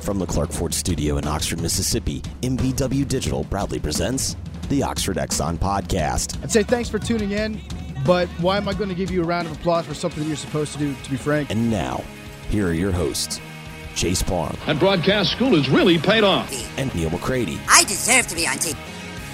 From the Clark Ford Studio in Oxford, Mississippi, MVW Digital proudly presents the Oxford Exxon Podcast. I'd say thanks for tuning in, but why am I going to give you a round of applause for something that you're supposed to do, to be frank? And now, here are your hosts, Chase Parham. And broadcast school has really paid off. And Neil McCready. I deserve to be on TV.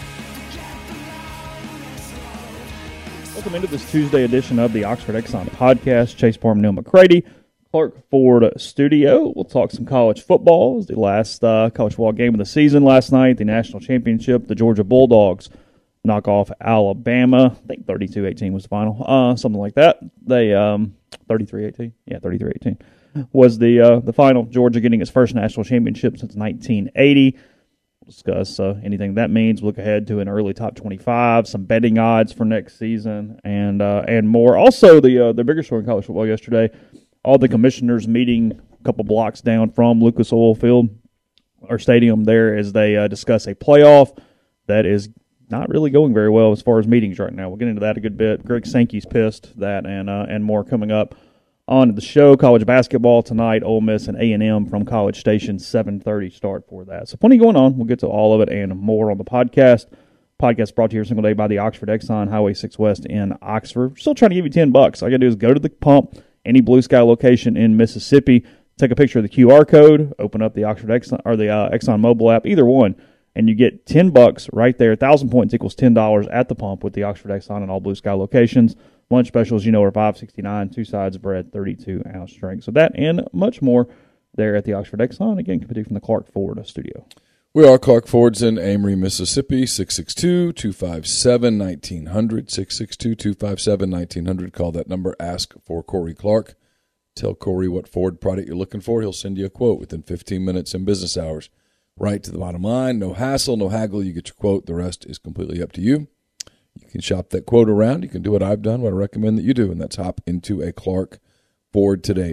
Welcome into this Tuesday edition of the Oxford Exxon Podcast. Chase Parham, Neil McCready, Clark Ford Studio. We'll talk some college football. It was the last college football game of the season last night, the national championship. The Georgia Bulldogs knock off Alabama. I think 32-18 was the final, something like that. They 33-18. Yeah, 33-18 was the final. Georgia getting its first national championship since 1980. We'll discuss anything that means. We'll look ahead to an early top 25, some betting odds for next season, and more. Also, the bigger story in college football yesterday. All the commissioners meeting a couple blocks down from Lucas Oil Field, or stadium there, as they discuss a playoff that is not really going very well as far as meetings right now. We'll get into that a good bit. Greg Sankey's pissed, that and more coming up on the show. College basketball tonight, Ole Miss and A&M from College Station, 7:30 start for that. So plenty going on. We'll get to all of it and more on the podcast. Podcast brought to you every single day by the Oxford Exxon, Highway 6 West in Oxford. We're still trying to give you $10. All you got to do is go to the pump, any Blue Sky location in Mississippi, take a picture of the QR code, open up the Oxford Exxon or the Exxon mobile app, either one, and you get $10 right there. 1,000 points equals $10 at the pump with the Oxford Exxon and all Blue Sky locations. Lunch specials, are $5.69, two sides of bread, 32-ounce drink. So that and much more there at the Oxford Exxon. Again, coming from the Clark Ford Studio. We are Clark Ford's in Amory, Mississippi, 662-257-1900, 662-257-1900. Call that number, ask for Corey Clark. Tell Corey what Ford product you're looking for. He'll send you a quote within 15 minutes in business hours. Right to the bottom line, no hassle, no haggle. You get your quote. The rest is completely up to you. You can shop that quote around. You can do what I've done, what I recommend that you do, and that's hop into a Clark Ford today,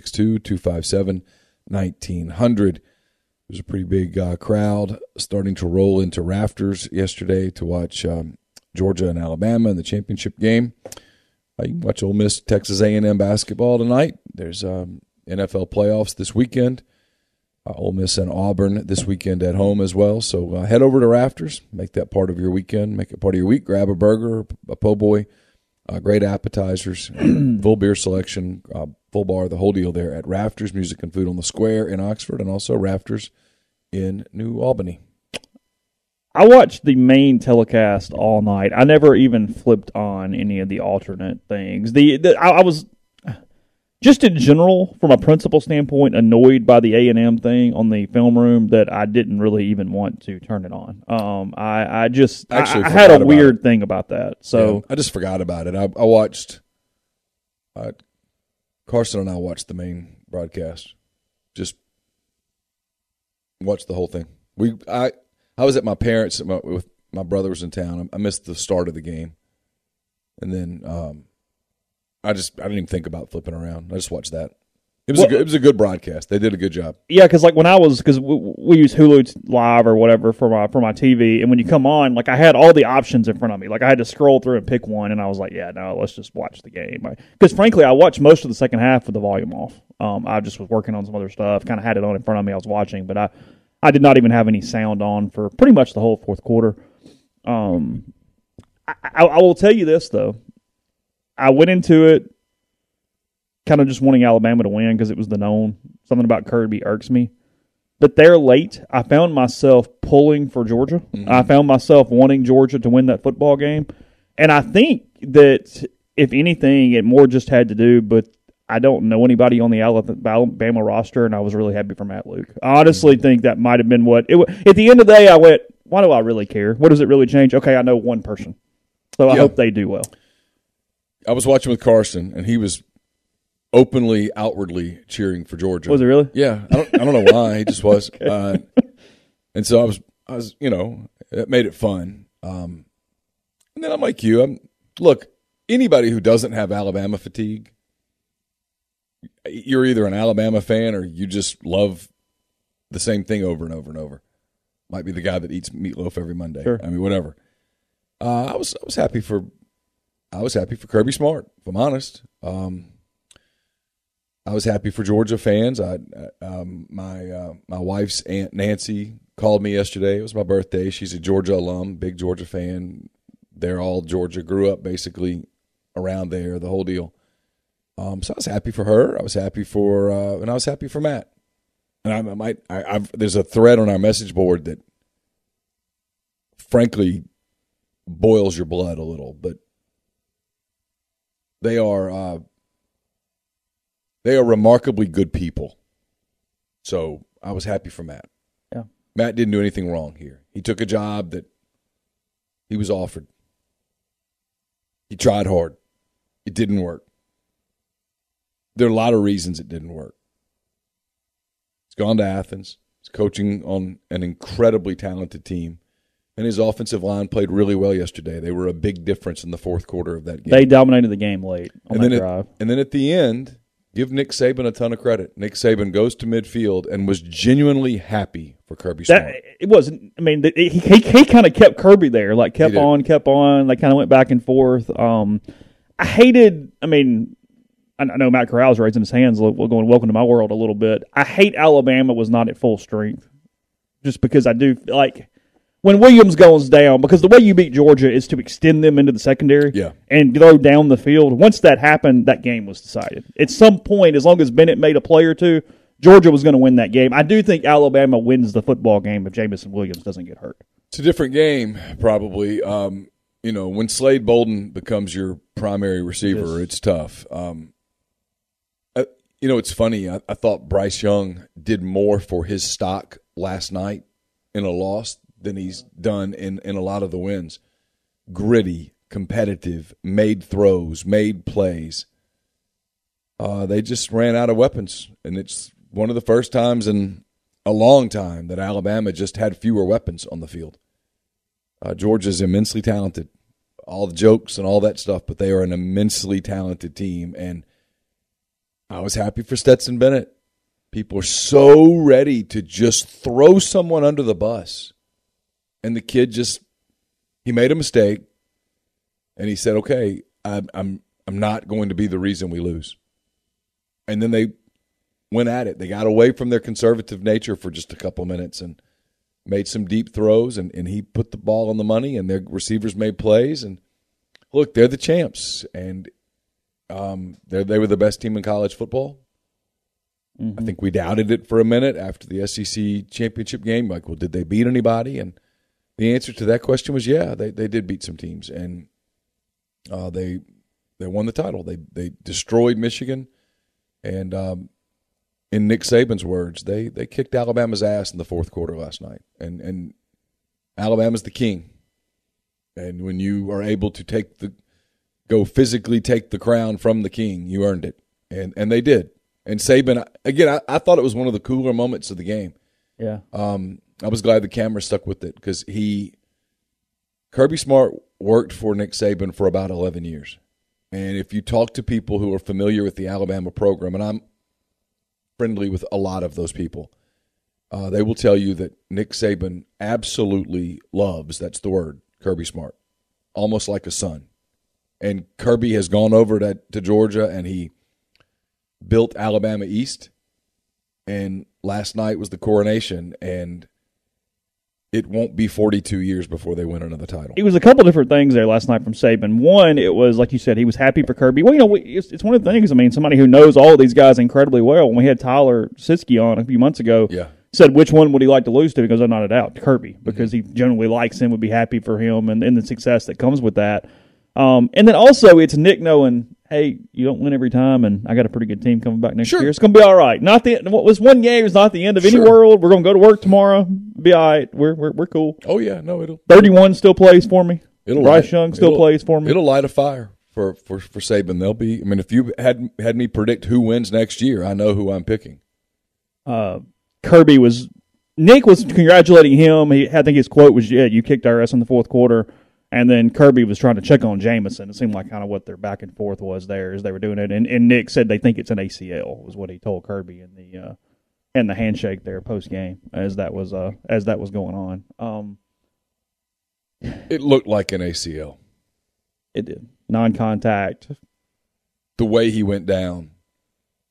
662-257-1900. There's a pretty big crowd starting to roll into rafters yesterday to watch Georgia and Alabama in the championship game. You can watch Ole Miss, Texas A&M basketball tonight. There's NFL playoffs this weekend. Ole Miss and Auburn this weekend at home as well. So head over to rafters, make that part of your weekend, make it part of your week. Grab a burger, a po' boy, great appetizers, full beer selection, full bar, the whole deal there at Rafters Music and Food on the Square in Oxford, and also Rafters in New Albany. I watched the main telecast all night. I never even flipped on any of the alternate things. I was just in general, from a principal standpoint, annoyed by the A&M thing on the film room that I didn't really even want to turn it on. I had a weird thing about that. So yeah, I just forgot about it. I watched Carson and I watched the main broadcast. Just watched the whole thing. I was at my parents' with my brother was in town. I missed the start of the game, and then I didn't even think about flipping around. I just watched that. It was a good broadcast. They did a good job. Yeah, because like because we use Hulu Live or whatever for my TV, and when you come on, like I had all the options in front of me. Like I had to scroll through and pick one, and I was like, yeah, no, let's just watch the game. Because frankly, I watched most of the second half with the volume off. I just was working on some other stuff, kind of had it on in front of me. I was watching, but I did not even have any sound on for pretty much the whole fourth quarter. I will tell you this though, I went into it kind of just wanting Alabama to win because it was the known. Something about Kirby irks me. But there late, I found myself pulling for Georgia. Mm-hmm. I found myself wanting Georgia to win that football game. And I think that, if anything, it more just had to do with I don't know anybody on the Alabama roster, and I was really happy for Matt Luke. I honestly think that might have been what – at the end of the day, I went, why do I really care? What does it really change? Okay, I know one person. So I hope they do well. I was watching with Carson, and he was openly, outwardly cheering for Georgia. Was it really? Yeah. I don't know why. He just was. Okay. And so I was, it made it fun. And then I'm like you. Look, anybody who doesn't have Alabama fatigue, you're either an Alabama fan or you just love the same thing over and over and over. Might be the guy that eats meatloaf every Monday. Sure. I mean, whatever. I was happy for Kirby Smart, if I'm honest. I was happy for Georgia fans. My wife's Aunt Nancy called me yesterday. It was my birthday. She's a Georgia alum, big Georgia fan. They're all Georgia, grew up basically around there, the whole deal. So I was happy for her. I was happy for, and I was happy for Matt. And there's a thread on our message board that, frankly, boils your blood a little, but they are remarkably good people. So I was happy for Matt. Yeah, Matt didn't do anything wrong here. He took a job that he was offered. He tried hard. It didn't work. There are a lot of reasons it didn't work. He's gone to Athens. He's coaching on an incredibly talented team. And his offensive line played really well yesterday. They were a big difference in the fourth quarter of that game. They dominated the game late on that drive. And then at the end, give Nick Saban a ton of credit. Nick Saban goes to midfield and was genuinely happy for Kirby Smart. It wasn't. I mean, he kind of kept Kirby there, like kept on. They kind of went back and forth. I hated. I mean, I know Matt Corral's raising his hands, going "Welcome to my world" a little bit. I hate Alabama was not at full strength, just because I do like when Williams goes down, because the way you beat Georgia is to extend them into the secondary and throw down the field. Once that happened, that game was decided. At some point, as long as Bennett made a play or two, Georgia was going to win that game. I do think Alabama wins the football game if Jamison Williams doesn't get hurt. It's a different game, probably. When Slade Bolden becomes your primary receiver, it's tough. It's funny. I thought Bryce Young did more for his stock last night in a loss than he's done in a lot of the wins. Gritty, competitive, made throws, made plays. They just ran out of weapons, and it's one of the first times in a long time that Alabama just had fewer weapons on the field. Georgia's immensely talented, all the jokes and all that stuff, but they are an immensely talented team, and I was happy for Stetson Bennett. People are so ready to just throw someone under the bus. And the kid he made a mistake, and he said, okay, I'm not going to be the reason we lose. And then they went at it. They got away from their conservative nature for just a couple minutes and made some deep throws, and he put the ball on the money, and their receivers made plays. And, look, they're the champs, and they were the best team in college football. Mm-hmm. I think we doubted it for a minute after the SEC championship game. Like, well, did they beat anybody? And the answer to that question was, yeah, they did beat some teams, and they won the title. They destroyed Michigan, and in Nick Saban's words, they kicked Alabama's ass in the fourth quarter last night, and Alabama's the king. And when you are able to go physically take the crown from the king, you earned it, and they did. And Saban, again, I thought it was one of the cooler moments of the game. Yeah. I was glad the camera stuck with it because Kirby Smart worked for Nick Saban for about 11 years. And if you talk to people who are familiar with the Alabama program, and I'm friendly with a lot of those people, they will tell you that Nick Saban absolutely loves, that's the word, Kirby Smart, almost like a son. And Kirby has gone over to Georgia, and he built Alabama East. And last night was the coronation, and it won't be 42 years before they win another title. It was a couple different things there last night from Saban. One, it was, like you said, he was happy for Kirby. Well, it's one of the things, I mean, somebody who knows all of these guys incredibly well. When we had Tyler Siskey on a few months ago, said which one would he like to lose to? He goes, not a doubt, Kirby, because he generally likes him, would be happy for him, and the success that comes with that. And then also it's Nick knowing, hey, you don't win every time, and I got a pretty good team coming back next year. It's going to be all right. What was one game is not the end of any world. We're going to go to work tomorrow. Be all right. We're cool. Oh yeah, no, it'll 31 still plays for me. Bryce Young still plays for me. It'll light a fire for Saban. They'll be. I mean, if you had me predict who wins next year, I know who I'm picking. Nick was congratulating him. I think his quote was, you kicked our ass in the fourth quarter. And then Kirby was trying to check on Jamison. It seemed like kind of what their back and forth was there as they were doing it. And Nick said they think it's an ACL, was what he told Kirby in the handshake there post game as that was going on. It looked like an ACL. It did. Non-contact. The way he went down.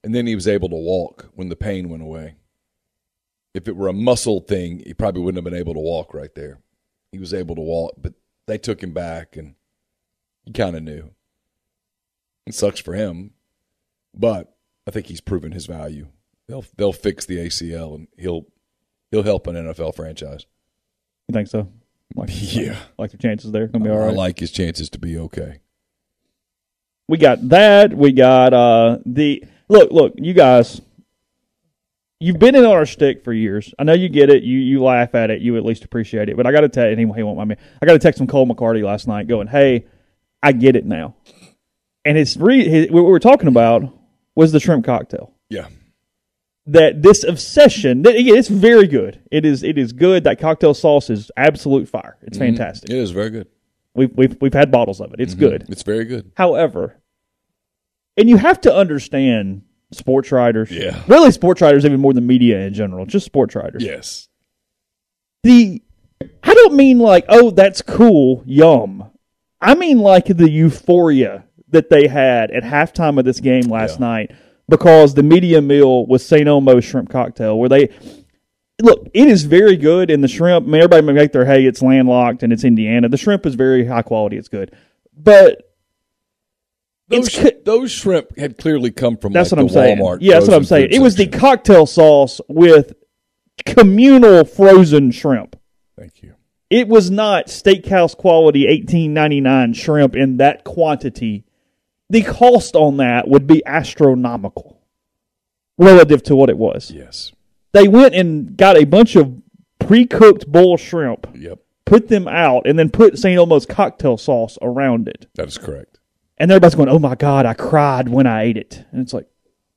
And then he was able to walk when the pain went away. If it were a muscle thing, he probably wouldn't have been able to walk right there. He was able to walk, but they took him back, and he kind of knew. It sucks for him, but I think he's proven his value. They'll fix the ACL, and he'll help an NFL franchise. You think so? Yeah. Like the chances there? Gonna be all right. I like his chances to be okay. We got that. We got look, you guys, you've been in on our stick for years. I know you get it. You laugh at it. You at least appreciate it. But I got to tell you, he won't mind me. I got to text him Cole McCarty last night going, hey, I get it now. And what we were talking about was the shrimp cocktail. Yeah. That this obsession, it's very good. It is good. That cocktail sauce is absolute fire. It's fantastic. It is very good. We've had bottles of it. It's good. It's very good. However, and you have to understand sports writers. Yeah. Really sports writers even more than media in general. Just sports writers. Yes. I don't mean like, oh, that's cool, yum. I mean like the euphoria that they had at halftime of this game last night. Because the media meal was St. Elmo's shrimp cocktail, where it is very good, and the shrimp, I mean, everybody may make their hay, it's landlocked, and it's Indiana. The shrimp is very high quality, it's good. But those shrimp had clearly come from that's like what I'm the saying. Walmart. Yeah, that's what I'm saying. It was the section. cocktail sauce with communal frozen shrimp. Thank you. It was not steakhouse quality $18.99 shrimp in that quantity. The cost on that would be astronomical relative to what it was. Yes. They went and got a bunch of pre-cooked bull shrimp, put them out, and then put St. Elmo's cocktail sauce around it. That is correct. And everybody's going, oh my God, I cried when I ate it. And it's like,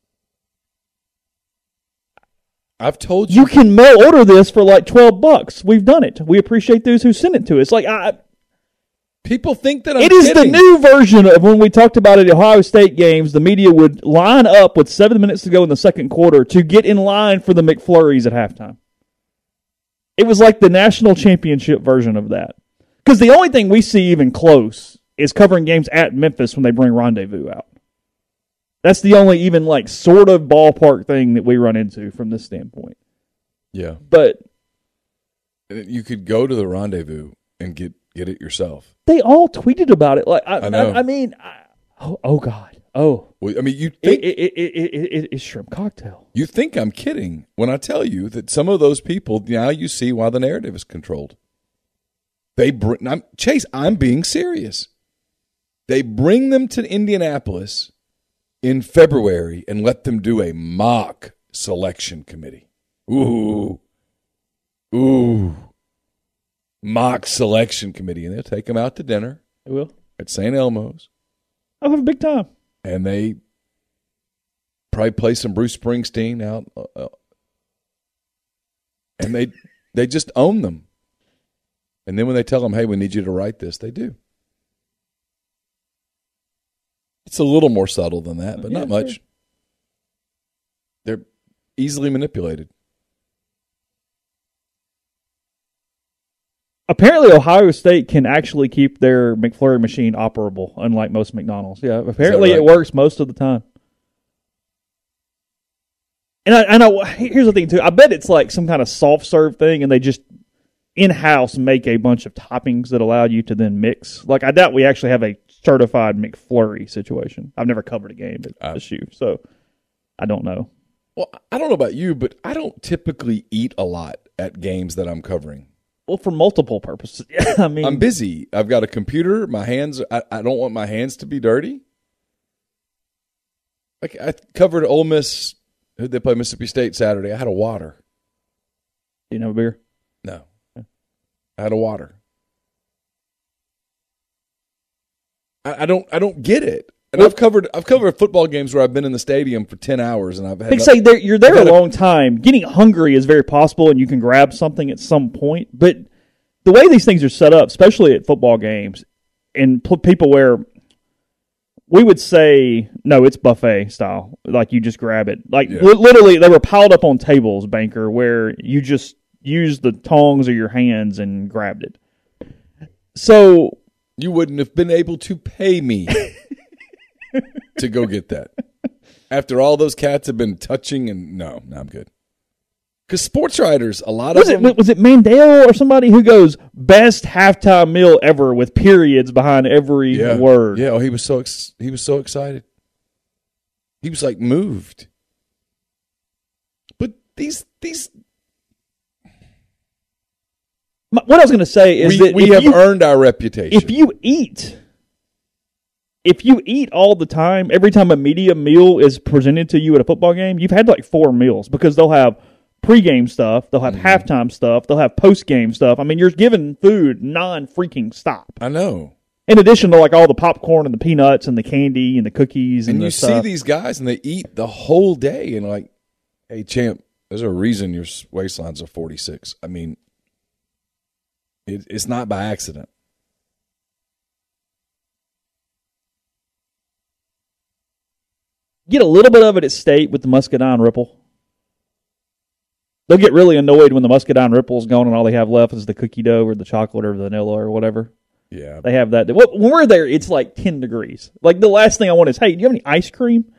I've told you. You can mail order this for like $12. We've done it. We appreciate those who sent it to us. Like, people think that I'm It is kidding. the new version of when we talked about it at Ohio State games. The media would line up with 7 minutes to go in the second quarter to get in line for the McFlurries at halftime. It was like the national championship version of that. Because the only thing we see even close is covering games at Memphis when they bring Rendezvous out. That's the only even like sort of ballpark thing that we run into from this standpoint. Yeah. But you could go to the Rendezvous and get it yourself. They all tweeted about it. Like I know. I mean, oh God. Oh. Well, I mean, you think it's shrimp cocktail. You think I'm kidding when I tell you that some of those people, now you see why the narrative is controlled. Chase, I'm being serious. They bring them to Indianapolis in February and let them do a mock selection committee. Ooh. Mock selection committee. And they'll take them out to dinner. They will. At St. Elmo's. I'll have a big time. And they probably play some Bruce Springsteen out. And they just own them. And then when they tell them, hey, we need you to write this, they do. It's a little more subtle than that, but not much. Sure. They're easily manipulated. Apparently, Ohio State can actually keep their McFlurry machine operable, unlike most McDonald's. Yeah, apparently it works most of the time. And here's the thing, too. I bet it's like some kind of soft serve thing, and they just in-house make a bunch of toppings that allow you to then mix. Like, I doubt we actually have a certified McFlurry situation. I've never covered a game at the shoe, so I don't know. Well, I don't know about you, but I don't typically eat a lot at games that I'm covering. Well, for multiple purposes. I mean, I'm busy. I've got a computer. My hands, I don't want my hands to be dirty. Like, I covered Ole Miss. Who'd they play? Mississippi State Saturday. I had a water. Do you have a beer? No. I had a water. I don't get it. And I've covered football games where I've been in the stadium for 10 hours and I've had. You're there a long time. Getting hungry is very possible, and you can grab something at some point. But the way these things are set up, especially at football games, and people where we would say, no, it's buffet style. Like, you just grab it. Like, literally, they were piled up on tables, Banker, where you just used the tongs or your hands and grabbed it. So you wouldn't have been able to pay me to go get that. After all those cats have been touching and no, I'm good. Because sports writers, a lot of them. Was it Mandel or somebody who goes, best halftime meal ever with periods behind every word? Yeah, he was so excited. He was like moved. But these what I was going to say is that we have earned our reputation. If you eat all the time, every time a media meal is presented to you at a football game, you've had like 4 meals because they'll have pregame stuff, they'll have halftime stuff, they'll have postgame stuff. I mean, you're given food non-freaking stop. I know. In addition to like all the popcorn and the peanuts and the candy and the cookies and you see these guys and they eat the whole day and like, hey champ, there's a reason your waistline's a 46. I mean, it's not by accident. Get a little bit of it at State with the Muscadine Ripple. They'll get really annoyed when the Muscadine Ripple's gone and all they have left is the cookie dough or the chocolate or vanilla or whatever. Yeah. They have that. When we're there, it's like 10 degrees. Like, the last thing I want is, hey, do you have any ice cream?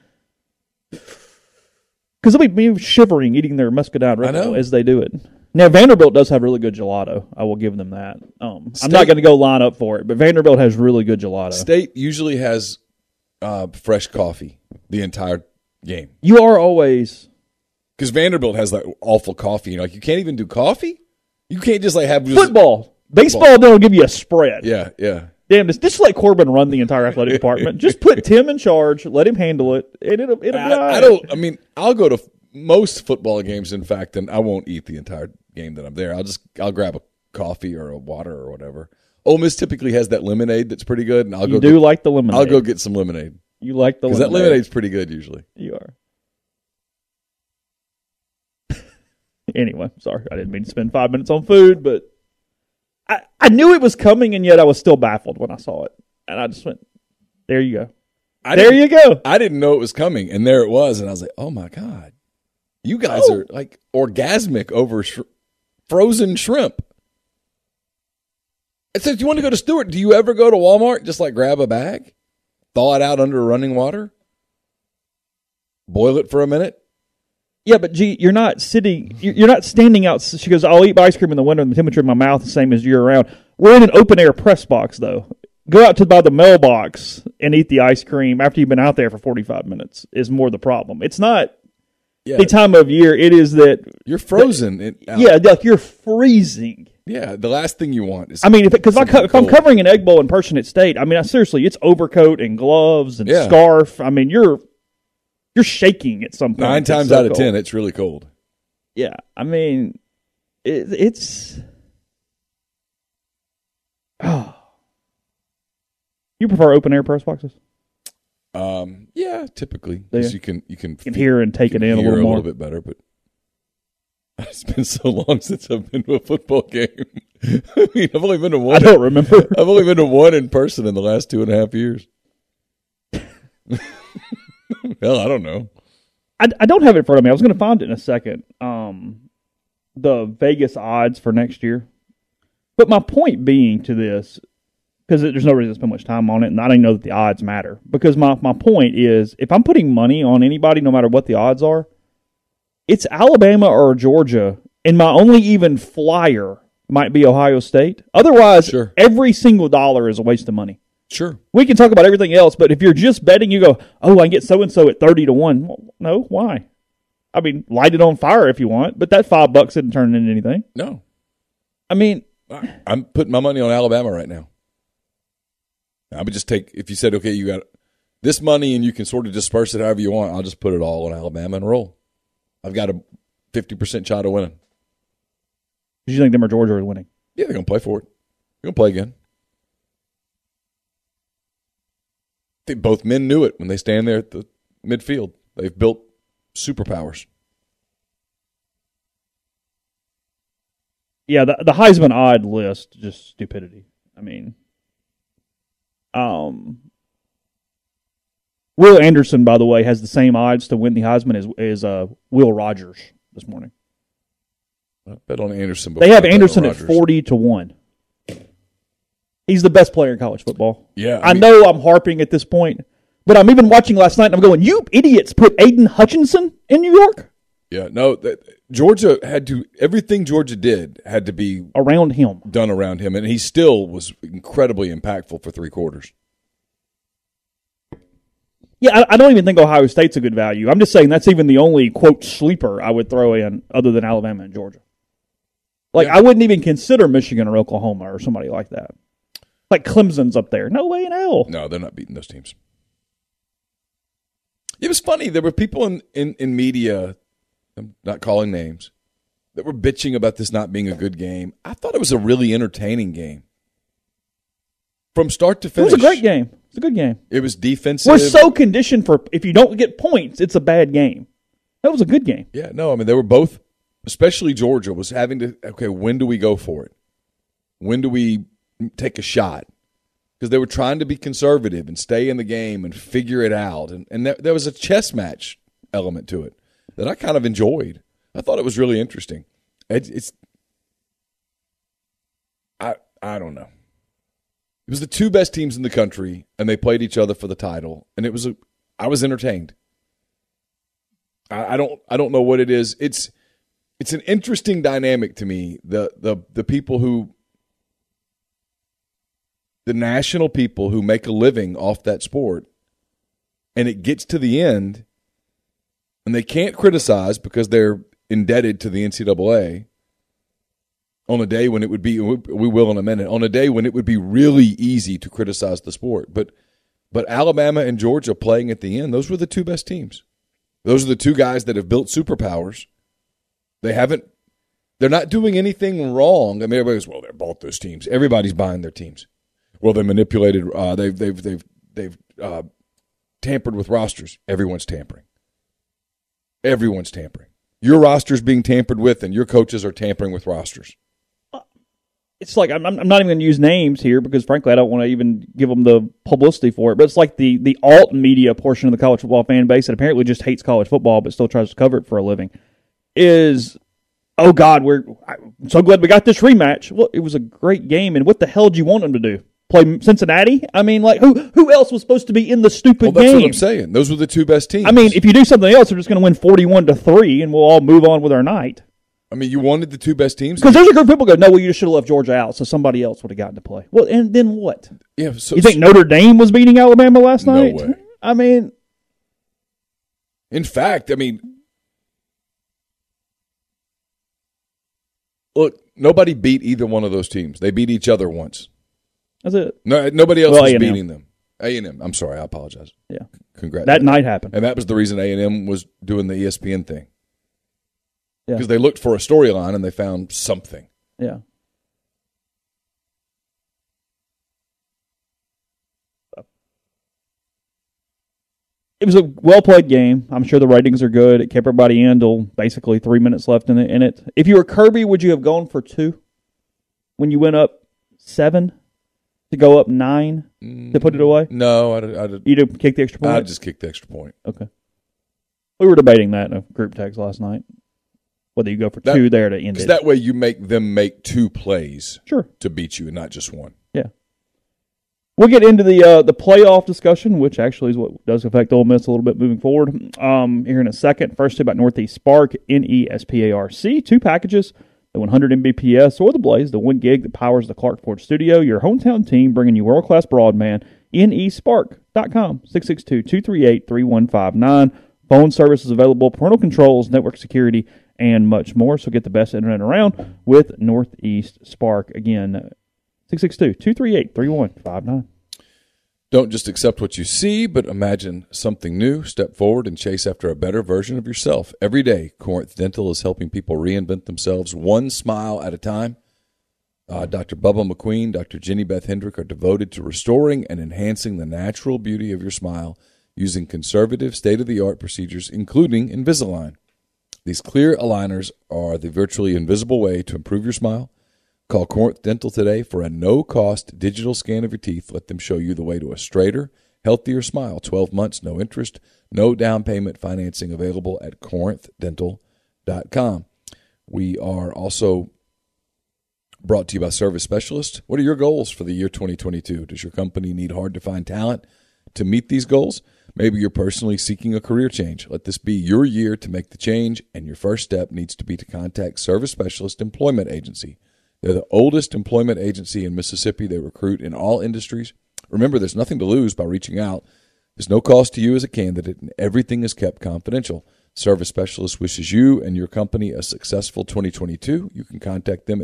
Because they'll be shivering eating their Muscadine Ripple as they do it. Now, Vanderbilt does have really good gelato. I will give them that. I'm not going to go line up for it, but Vanderbilt has really good gelato. State usually has fresh coffee the entire game. You are always... Because Vanderbilt has like awful coffee. Like, you can't even do coffee? You can't just like have... Football. Baseball, they'll give you a spread. Yeah. Damn, just let Corbin run the entire athletic department. Just put Tim in charge, let him handle it, and it'll be all right. I'll go to most football games, in fact, and I won't eat the entire game that I'm there. I'll grab a coffee or a water or whatever. Ole Miss typically has that lemonade that's pretty good, and like the lemonade. I'll go get some lemonade. You like the lemonade. Because that lemonade's pretty good usually. You are. Anyway, sorry, I didn't mean to spend 5 minutes on food, but I knew it was coming, and yet I was still baffled when I saw it. And I just went, there you go. There you go. I didn't know it was coming, and there it was, and I was like, oh, my God. You guys are, like, orgasmic over frozen shrimp. It says, you want to go to Stewart? Do you ever go to Walmart, just, like, grab a bag, thaw it out under running water, boil it for a minute? Yeah, but gee, you're not standing out. She goes, I'll eat ice cream in the winter and the temperature in my mouth the same as year round. We're in an open air press box, though. Go out to by the mailbox and eat the ice cream after you've been out there for 45 minutes is more the problem. It's not the time of year. It is that you're frozen. Like you're freezing. Yeah, the last thing you want is. I mean, if I'm covering an Egg Bowl in Person at State, I mean, seriously, it's overcoat and gloves and scarf. I mean, you're shaking at some point. 9 times out of 10, it's really cold. Yeah, I mean, it's. Oh. You prefer open air press boxes? Yeah, typically because you can hear and take it in a little bit better. But it's been so long since I've been to a football game. I mean, I've only been to one. I don't remember. I've only been to one in person in the last 2.5 years. Hell, I don't know. I don't have it in front of me. I was going to find it in a second. The Vegas odds for next year. But my point being to this, because there's no reason to spend much time on it, and I don't know that the odds matter. Because my point is, if I'm putting money on anybody, no matter what the odds are, it's Alabama or Georgia, and my only even flyer might be Ohio State. Otherwise, every single dollar is a waste of money. Sure. We can talk about everything else, but if you're just betting, you go, oh, I can get so-and-so at 30-1. Well, no, why? I mean, light it on fire if you want, but that $5 isn't turning into anything. No. I mean. I'm putting my money on Alabama right now. I would just take, if you said, okay, you got this money and you can sort of disperse it however you want, I'll just put it all on Alabama and roll. I've got a 50% shot of winning. Do you think them or Georgia are winning? Yeah, they're going to play for it. They're going to play again. I think both men knew it when they stand there at the midfield. They've built superpowers. Yeah, the Heisman odd list, just stupidity. I mean, Will Anderson, by the way, has the same odds to win the Heisman as Will Rogers this morning. I bet on Anderson. They have Anderson at 40-1. He's the best player in college football. Yeah, I know I'm harping at this point, But I'm even watching last night, and I'm going, you idiots put Aiden Hutchinson in New York? Yeah, no, Georgia had to – everything Georgia did had to be – around him. Done around him, and he still was incredibly impactful for 3 quarters. Yeah, I don't even think Ohio State's a good value. I'm just saying that's even the only, quote, sleeper I would throw in other than Alabama and Georgia. Like, I wouldn't even consider Michigan or Oklahoma or somebody like that. Like Clemson's up there. No way in hell. No, they're not beating those teams. It was funny. There were people in media, I'm not calling names, that were bitching about this not being a good game. I thought it was a really entertaining game. From start to finish. It was a great game. It's a good game. It was defensive. We're so conditioned for if you don't get points, it's a bad game. That was a good game. Yeah, no, I mean, they were both, especially Georgia, was having to, okay, when do we go for it? When do we take a shot? Because they were trying to be conservative and stay in the game and figure it out. And there was a chess match element to it that I kind of enjoyed. I thought it was really interesting. I don't know. It was the 2 best teams in the country, and they played each other for the title. And I was entertained. I don't know what it is. It's an interesting dynamic to me. The people who, the national people who make a living off that sport, and it gets to the end, and they can't criticize because they're indebted to the NCAA. On a day when it would be, we will in a minute, on a day when it would be really easy to criticize the sport. But Alabama and Georgia playing at the end, those were the 2 best teams. Those are the 2 guys that have built superpowers. They're not doing anything wrong. I mean, everybody goes, well, they bought those teams. Everybody's buying their teams. Well, they manipulated, they've tampered with rosters. Everyone's tampering. Everyone's tampering. Your roster's being tampered with, and your coaches are tampering with rosters. It's like I'm not even going to use names here because, frankly, I don't want to even give them the publicity for it. But it's like the alt media portion of the college football fan base that apparently just hates college football but still tries to cover it for a living is, oh, God, I'm so glad we got this rematch. Well, it was a great game, and what the hell do you want them to do? Play Cincinnati? I mean, like, who else was supposed to be in the stupid game? Well, that's what I'm saying. Those were the 2 best teams. I mean, if you do something else, they're just going to win 41-3, and we'll all move on with our night. I mean, you wanted the 2 best teams? Because there's a group of people go, no, well, you just should have left Georgia out, so somebody else would have gotten to play. Well, and then what? Yeah. So, you think Notre Dame was beating Alabama last night? No way. I mean. In fact, I mean, look, nobody beat either one of those teams. They beat each other once. That's it. No, nobody else was A&M. beating them. A&M. I'm sorry. I apologize. Yeah. Congrats. That night happened. And that was the reason A&M was doing the ESPN thing. Yeah. Because they looked for a storyline and they found something. Yeah. It was a well-played game. I'm sure the ratings are good. It kept everybody in till basically 3 minutes left in it. If you were Kirby, would you have gone for 2 when you went up 7 to go up 9 to put it away? No, You'd have kicked the extra point? I'd just kick the extra point. Okay. We were debating that in a group text last night. Whether you go for 2 there to end it. Because that way you make them make 2 plays to beat you and not just 1. Yeah. We'll get into the playoff discussion, which actually is what does affect Ole Miss a little bit moving forward here in a second. First, about Northeast Spark, NESPARC. 2 packages, the 100 Mbps or the Blaze, the 1 gig that powers the Clark Ford studio. Your hometown team bringing you world-class broadband. NESpark.com, 662-238-3159. Phone service is available, parental controls, network security, and much more. So get the best internet around with Northeast Spark. Again, 662-238-3159. Don't just accept what you see, but imagine something new. Step forward and chase after a better version of yourself. Every day, Corinth Dental is helping people reinvent themselves 1 smile at a time. Dr. Bubba McQueen, Dr. Jenny Beth Hendrick are devoted to restoring and enhancing the natural beauty of your smile using conservative, state-of-the-art procedures, including Invisalign. These clear aligners are the virtually invisible way to improve your smile. Call Corinth Dental today for a no-cost digital scan of your teeth. Let them show you the way to a straighter, healthier smile. 12 months, no interest, no down payment financing available at corinthdental.com. We are also brought to you by Service Specialist. What are your goals for the year 2022? Does your company need hard-to-find talent to meet these goals? Maybe you're personally seeking a career change. Let this be your year to make the change, and your first step needs to be to contact Service Specialist Employment Agency. They're the oldest employment agency in Mississippi. They recruit in all industries. Remember, there's nothing to lose by reaching out. There's no cost to you as a candidate, and everything is kept confidential. Service Specialist wishes you and your company a successful 2022. You can contact them at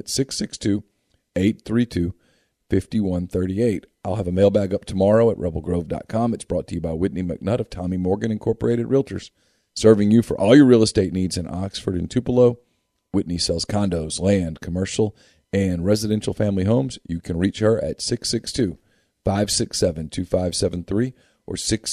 662-832-5138. I'll have a mailbag up tomorrow at rebelgrove.com. It's brought to you by Whitney McNutt of Tommy Morgan Incorporated Realtors, serving you for all your real estate needs in Oxford and Tupelo. Whitney sells condos, land, commercial, and residential family homes. You can reach her at 662-567-2573 or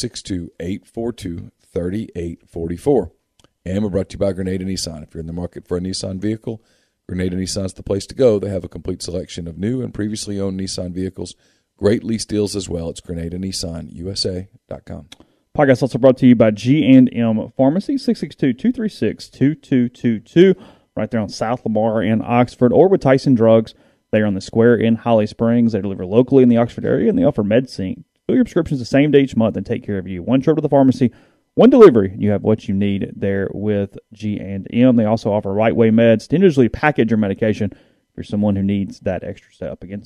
662-842-3844. And we're brought to you by Grenada Nissan. If you're in the market for a Nissan vehicle, Grenada Nissan's the place to go. They have a complete selection of new and previously owned Nissan vehicles. Great lease deals as well. It's GrenadaNissanUSA.com. Podcast also brought to you by G&M Pharmacy, 662-236-2222, right there on South Lamar in Oxford, or with Tyson Drugs. They are on the square in Holly Springs. They deliver locally in the Oxford area, and they offer MedSync. Fill your prescriptions the same day each month and take care of you. One trip to the pharmacy, one delivery. You have what you need there with G&M. They also offer Right Way Meds to individually package your medication if you're someone who needs that extra step. Again,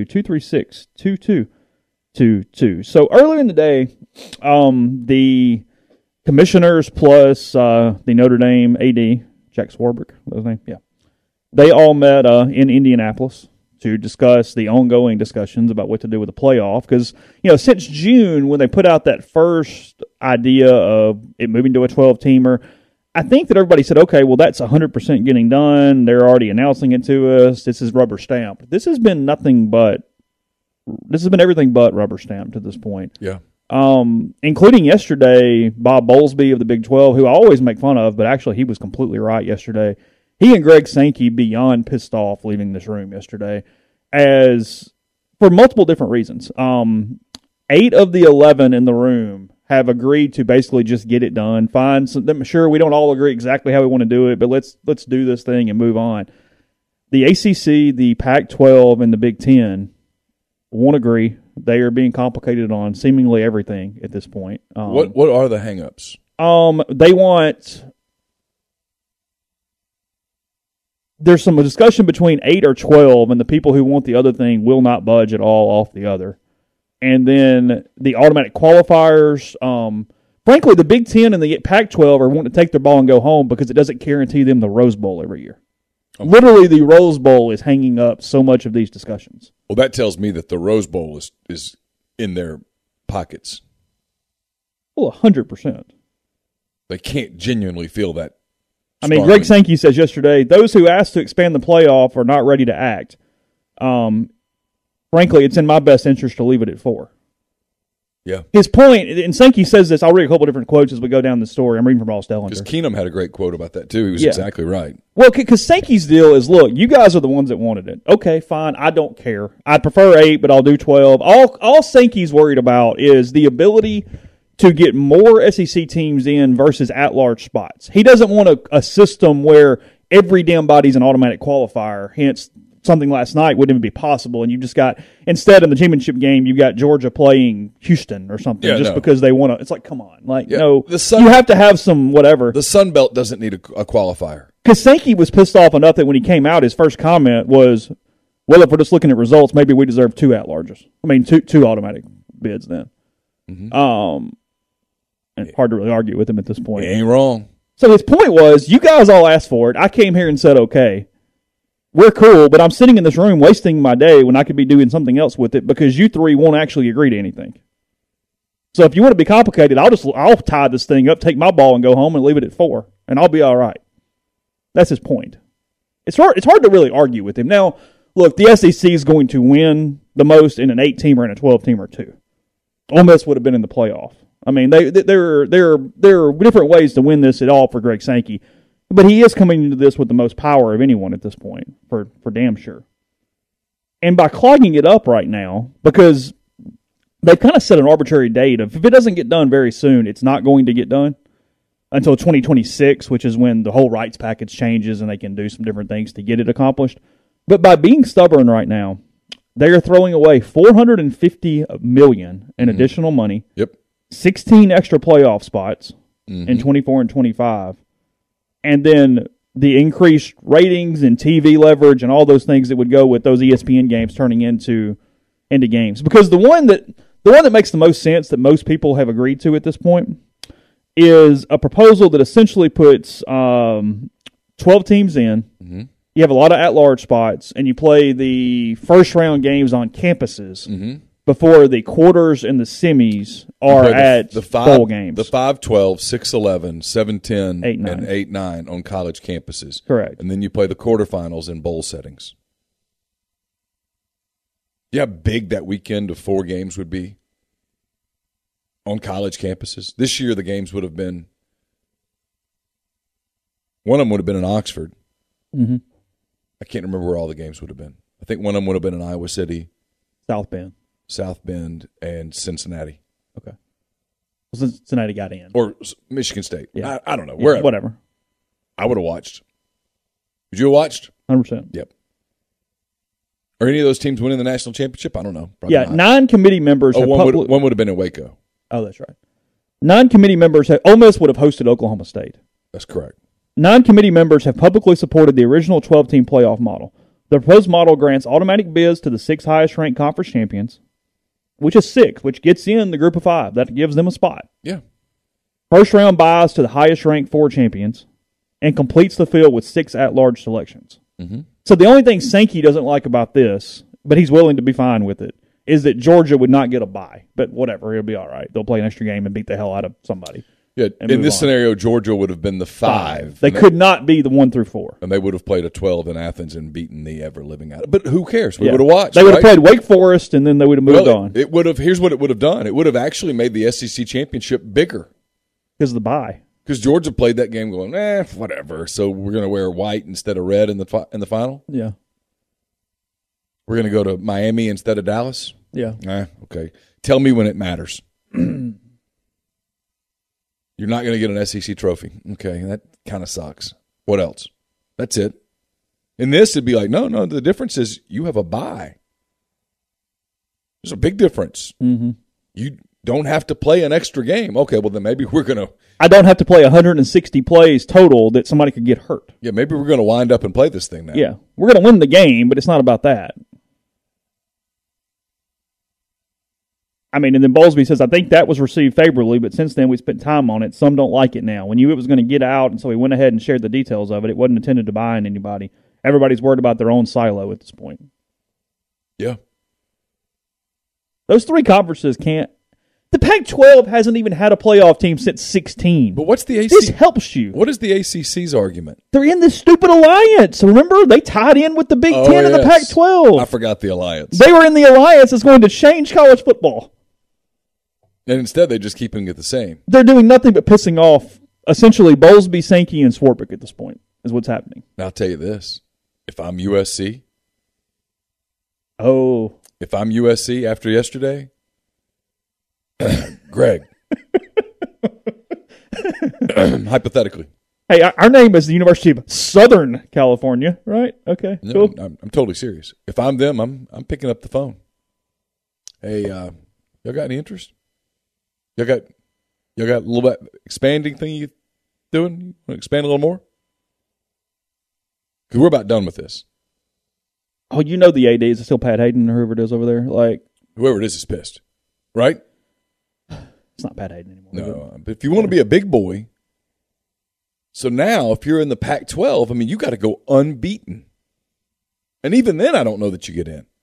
662-236-2222. So earlier in the day, the commissioners plus the Notre Dame AD, Jack Swarbrick, that was his name? Yeah. They all met in Indianapolis to discuss the ongoing discussions about what to do with the playoff. Because, since June, when they put out that first idea of it moving to a 12-teamer, I think that everybody said, okay, well, that's 100% getting done. They're already announcing it to us. This is rubber stamped. This has been everything but rubber stamped to this point. Yeah. Including yesterday, Bob Bowlesby of the Big 12, who I always make fun of, but actually he was completely right yesterday. He and Greg Sankey beyond pissed off leaving this room yesterday for multiple different reasons. 8 of the 11 in the room have agreed to basically just get it done. Fine. So, sure, we don't all agree exactly how we want to do it, but let's do this thing and move on. The ACC, the Pac-12, and the Big Ten won't agree. They are being complicated on seemingly everything at this point. What are the hang-ups? They want... There's some discussion between 8 or 12, and the people who want the other thing will not budge at all off the other. And then the automatic qualifiers. Frankly, the Big Ten and the Pac-12 are wanting to take their ball and go home because it doesn't guarantee them the Rose Bowl every year. Okay. Literally, the Rose Bowl is hanging up so much of these discussions. Well, that tells me that the Rose Bowl is in their pockets. Well, 100%. They can't genuinely feel that. Greg Sankey says yesterday, those who asked to expand the playoff are not ready to act. Frankly, it's in my best interest to leave it at 4. Yeah. His point, and Sankey says this, I'll read a couple different quotes as we go down the story. I'm reading from Ross Dellinger. Because Keenum had a great quote about that, too. He was exactly right. Well, because Sankey's deal is, look, you guys are the ones that wanted it. Okay, fine, I don't care. I'd prefer 8, but I'll do 12. All Sankey's worried about is the ability to get more SEC teams in versus at-large spots. He doesn't want a system where every damn body's an automatic qualifier, hence something last night wouldn't even be possible, and you just got, instead in the championship game, you got Georgia playing Houston or something because they want to. It's like, come on. No, you have to have some whatever. The Sun Belt doesn't need a qualifier. Because Sankey was pissed off enough that when he came out, his first comment was, well, if we're just looking at results, maybe we deserve 2 at-larges. Two automatic bids then. Mm-hmm. And it's hard to really argue with him at this point. He ain't wrong. So his point was, you guys all asked for it. I came here and said, okay, we're cool, but I'm sitting in this room wasting my day when I could be doing something else with it because you 3 won't actually agree to anything. So if you want to be complicated, I'll tie this thing up, take my ball, and go home and leave it at 4, and I'll be all right. That's his point. It's hard to really argue with him. Now, look, the SEC is going to win the most in an 8-teamer and a 12-teamer too. Ole Miss would have been in the playoff. There are different ways to win this at all for Greg Sankey, but he is coming into this with the most power of anyone at this point, for damn sure. And by clogging it up right now, because they've kind of set an arbitrary date of if it doesn't get done very soon, it's not going to get done until 2026, which is when the whole rights package changes and they can do some different things to get it accomplished. But by being stubborn right now, they are throwing away $450 million in additional money. Yep. 16 extra playoff spots in 24 and 25, and then the increased ratings and TV leverage and all those things that would go with those ESPN games turning into games. Because the one that makes the most sense that most people have agreed to at this point is a proposal that essentially puts 12 teams in. Mm-hmm. You have a lot of at-large spots, and you play the first-round games on campuses before the quarters and the semis are at the bowl games. The 5-12, 6-11, 7-10, 8-9. and 8-9 on college campuses. Correct. And then you play the quarterfinals in bowl settings. You know how big that weekend of 4 games would be on college campuses? This year the games would have been – one of them would have been in Oxford. Mm-hmm. I can't remember where all the games would have been. I think one of them would have been in Iowa City. South Bend, and Cincinnati. Okay. Well, Cincinnati got in. Or Michigan State. Yeah. I don't know. Yeah, whatever. I would have watched. Would you have watched? 100%. Yep. Are any of those teams winning the national championship? I don't know. Probably yeah, not. 9 committee members have one would have been in Waco. Oh, that's right. 9 committee members have – Ole Miss would have hosted Oklahoma State. That's correct. 9 committee members have publicly supported the original 12-team playoff model. The proposed model grants automatic bids to the 6 highest-ranked conference champions, which is 6, which gets in the group of 5. That gives them a spot. Yeah. First-round buys to the highest-ranked 4 champions, and completes the field with 6 at-large selections. Mm-hmm. So the only thing Sankey doesn't like about this, but he's willing to be fine with it, is that Georgia would not get a bye. But whatever, it'll be all right. They'll play an extra game and beat the hell out of somebody. Yeah, in this scenario, Georgia would have been the 5. They could not be the 1 through 4. And they would have played a 12 in Athens and beaten the ever-living out of it. But who cares? We would have watched. They would have played Wake Forest, and then they would have moved on. It would have. Here's what it would have done. It would have actually made the SEC championship bigger. Because of the bye. Because Georgia played that game going, whatever. So we're going to wear white instead of red in the final? Yeah. We're going to go to Miami instead of Dallas? Yeah. Okay. Tell me when it matters. You're not going to get an SEC trophy. Okay, that kind of sucks. What else? That's it. In this, it'd be like, no, the difference is you have a bye. There's a big difference. Mm-hmm. You don't have to play an extra game. Okay, well, then maybe we're going to. I don't have to play 160 plays total that somebody could get hurt. Yeah, maybe we're going to wind up and play this thing now. Yeah, we're going to win the game, but it's not about that. I mean, and then Bowlesby says, I think that was received favorably, but since then we spent time on it. Some don't like it now. We knew it was going to get out, and so we went ahead and shared the details of it. It wasn't intended to bind anybody. Everybody's worried about their own silo at this point. Yeah. Those 3 conferences can't. The Pac-12 hasn't even had a playoff team since 16. But what's the ACC? This helps you. What is the ACC's argument? They're in this stupid alliance. Remember? They tied in with the Big Ten and the Pac-12. I forgot the alliance. They were in the alliance that's going to change college football. And instead, they're just keeping it the same. They're doing nothing but pissing off, essentially, Bowlesby, Sankey, and Swarbrick at this point, is what's happening. Now, I'll tell you this. If I'm USC. Oh. If I'm USC after yesterday, Greg. Hypothetically. Hey, our name is the University of Southern California, right? Okay, no, cool. I'm totally serious. If I'm them, I'm picking up the phone. Hey, y'all got any interest? Y'all got a little bit expanding thing you doing? You want to expand a little more? Because we're about done with this. Oh, you know the AD is still Pat Hayden or whoever it is over there. Like whoever it is pissed, right? It's not Pat Hayden anymore. No, but if you want to be a big boy, so now if you're in the Pac-12, I mean, you got to go unbeaten, and even then, I don't know that you get in.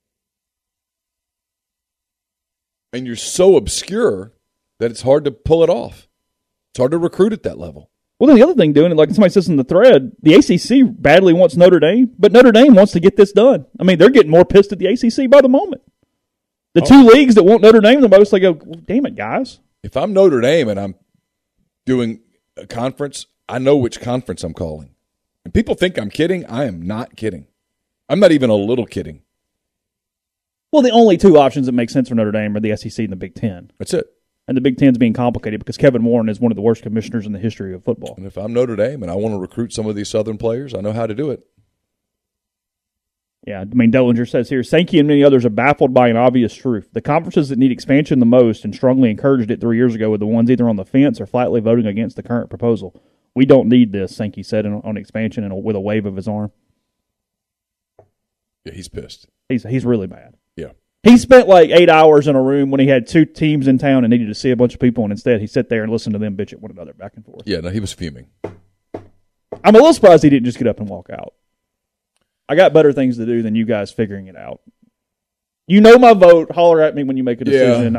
And you're so obscure that it's hard to pull it off. It's hard to recruit at that level. Well, then the other thing doing it, like somebody says in the thread, the ACC badly wants Notre Dame, but Notre Dame wants to get this done. I mean, they're getting more pissed at the ACC by the moment. The 2 leagues that want Notre Dame the most, they go, well, damn it, guys. If I'm Notre Dame and I'm doing a conference, I know which conference I'm calling. And people think I'm kidding. I am not kidding. I'm not even a little kidding. Well, the only 2 options that make sense for Notre Dame are the SEC and the Big Ten. That's it. And the Big Ten's being complicated because Kevin Warren is one of the worst commissioners in the history of football. And if I'm Notre Dame and I want to recruit some of these Southern players, I know how to do it. Yeah, I mean, Dellinger says here, Sankey and many others are baffled by an obvious truth. The conferences that need expansion the most and strongly encouraged it 3 years ago were the ones either on the fence or flatly voting against the current proposal. We don't need this, Sankey said on expansion and with a wave of his arm. Yeah, he's pissed. He's really mad. Yeah. He spent like 8 hours in a room when he had 2 teams in town and needed to see a bunch of people, and instead he sat there and listened to them bitch at one another back and forth. Yeah, no, he was fuming. I'm a little surprised he didn't just get up and walk out. I got better things to do than you guys figuring it out. You know my vote. Holler at me when you make a decision.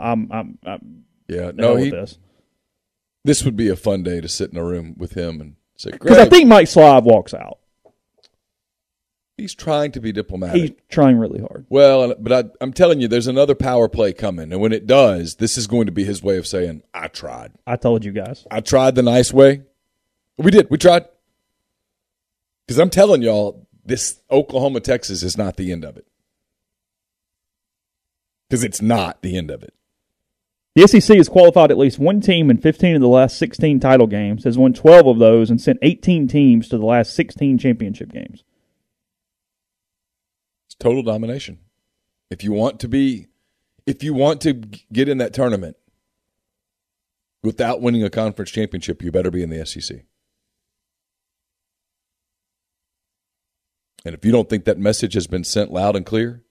Yeah. This would be a fun day to sit in a room with him and say, because I think Mike Slive walks out. He's trying to be diplomatic. He's trying really hard. Well, but I'm telling you, there's another power play coming, and when it does, this is going to be his way of saying, "I tried. I told you guys. I tried the nice way. We did. We tried." Because I'm telling y'all, this Oklahoma, Texas is not the end of it. Because it's not the end of it. The SEC has qualified at least one team in 15 of the last 16 title games, has won 12 of those, and sent 18 teams to the last 16 championship games. It's total domination. If you want to get in that tournament without winning a conference championship, you better be in the SEC. And if you don't think that message has been sent loud and clear,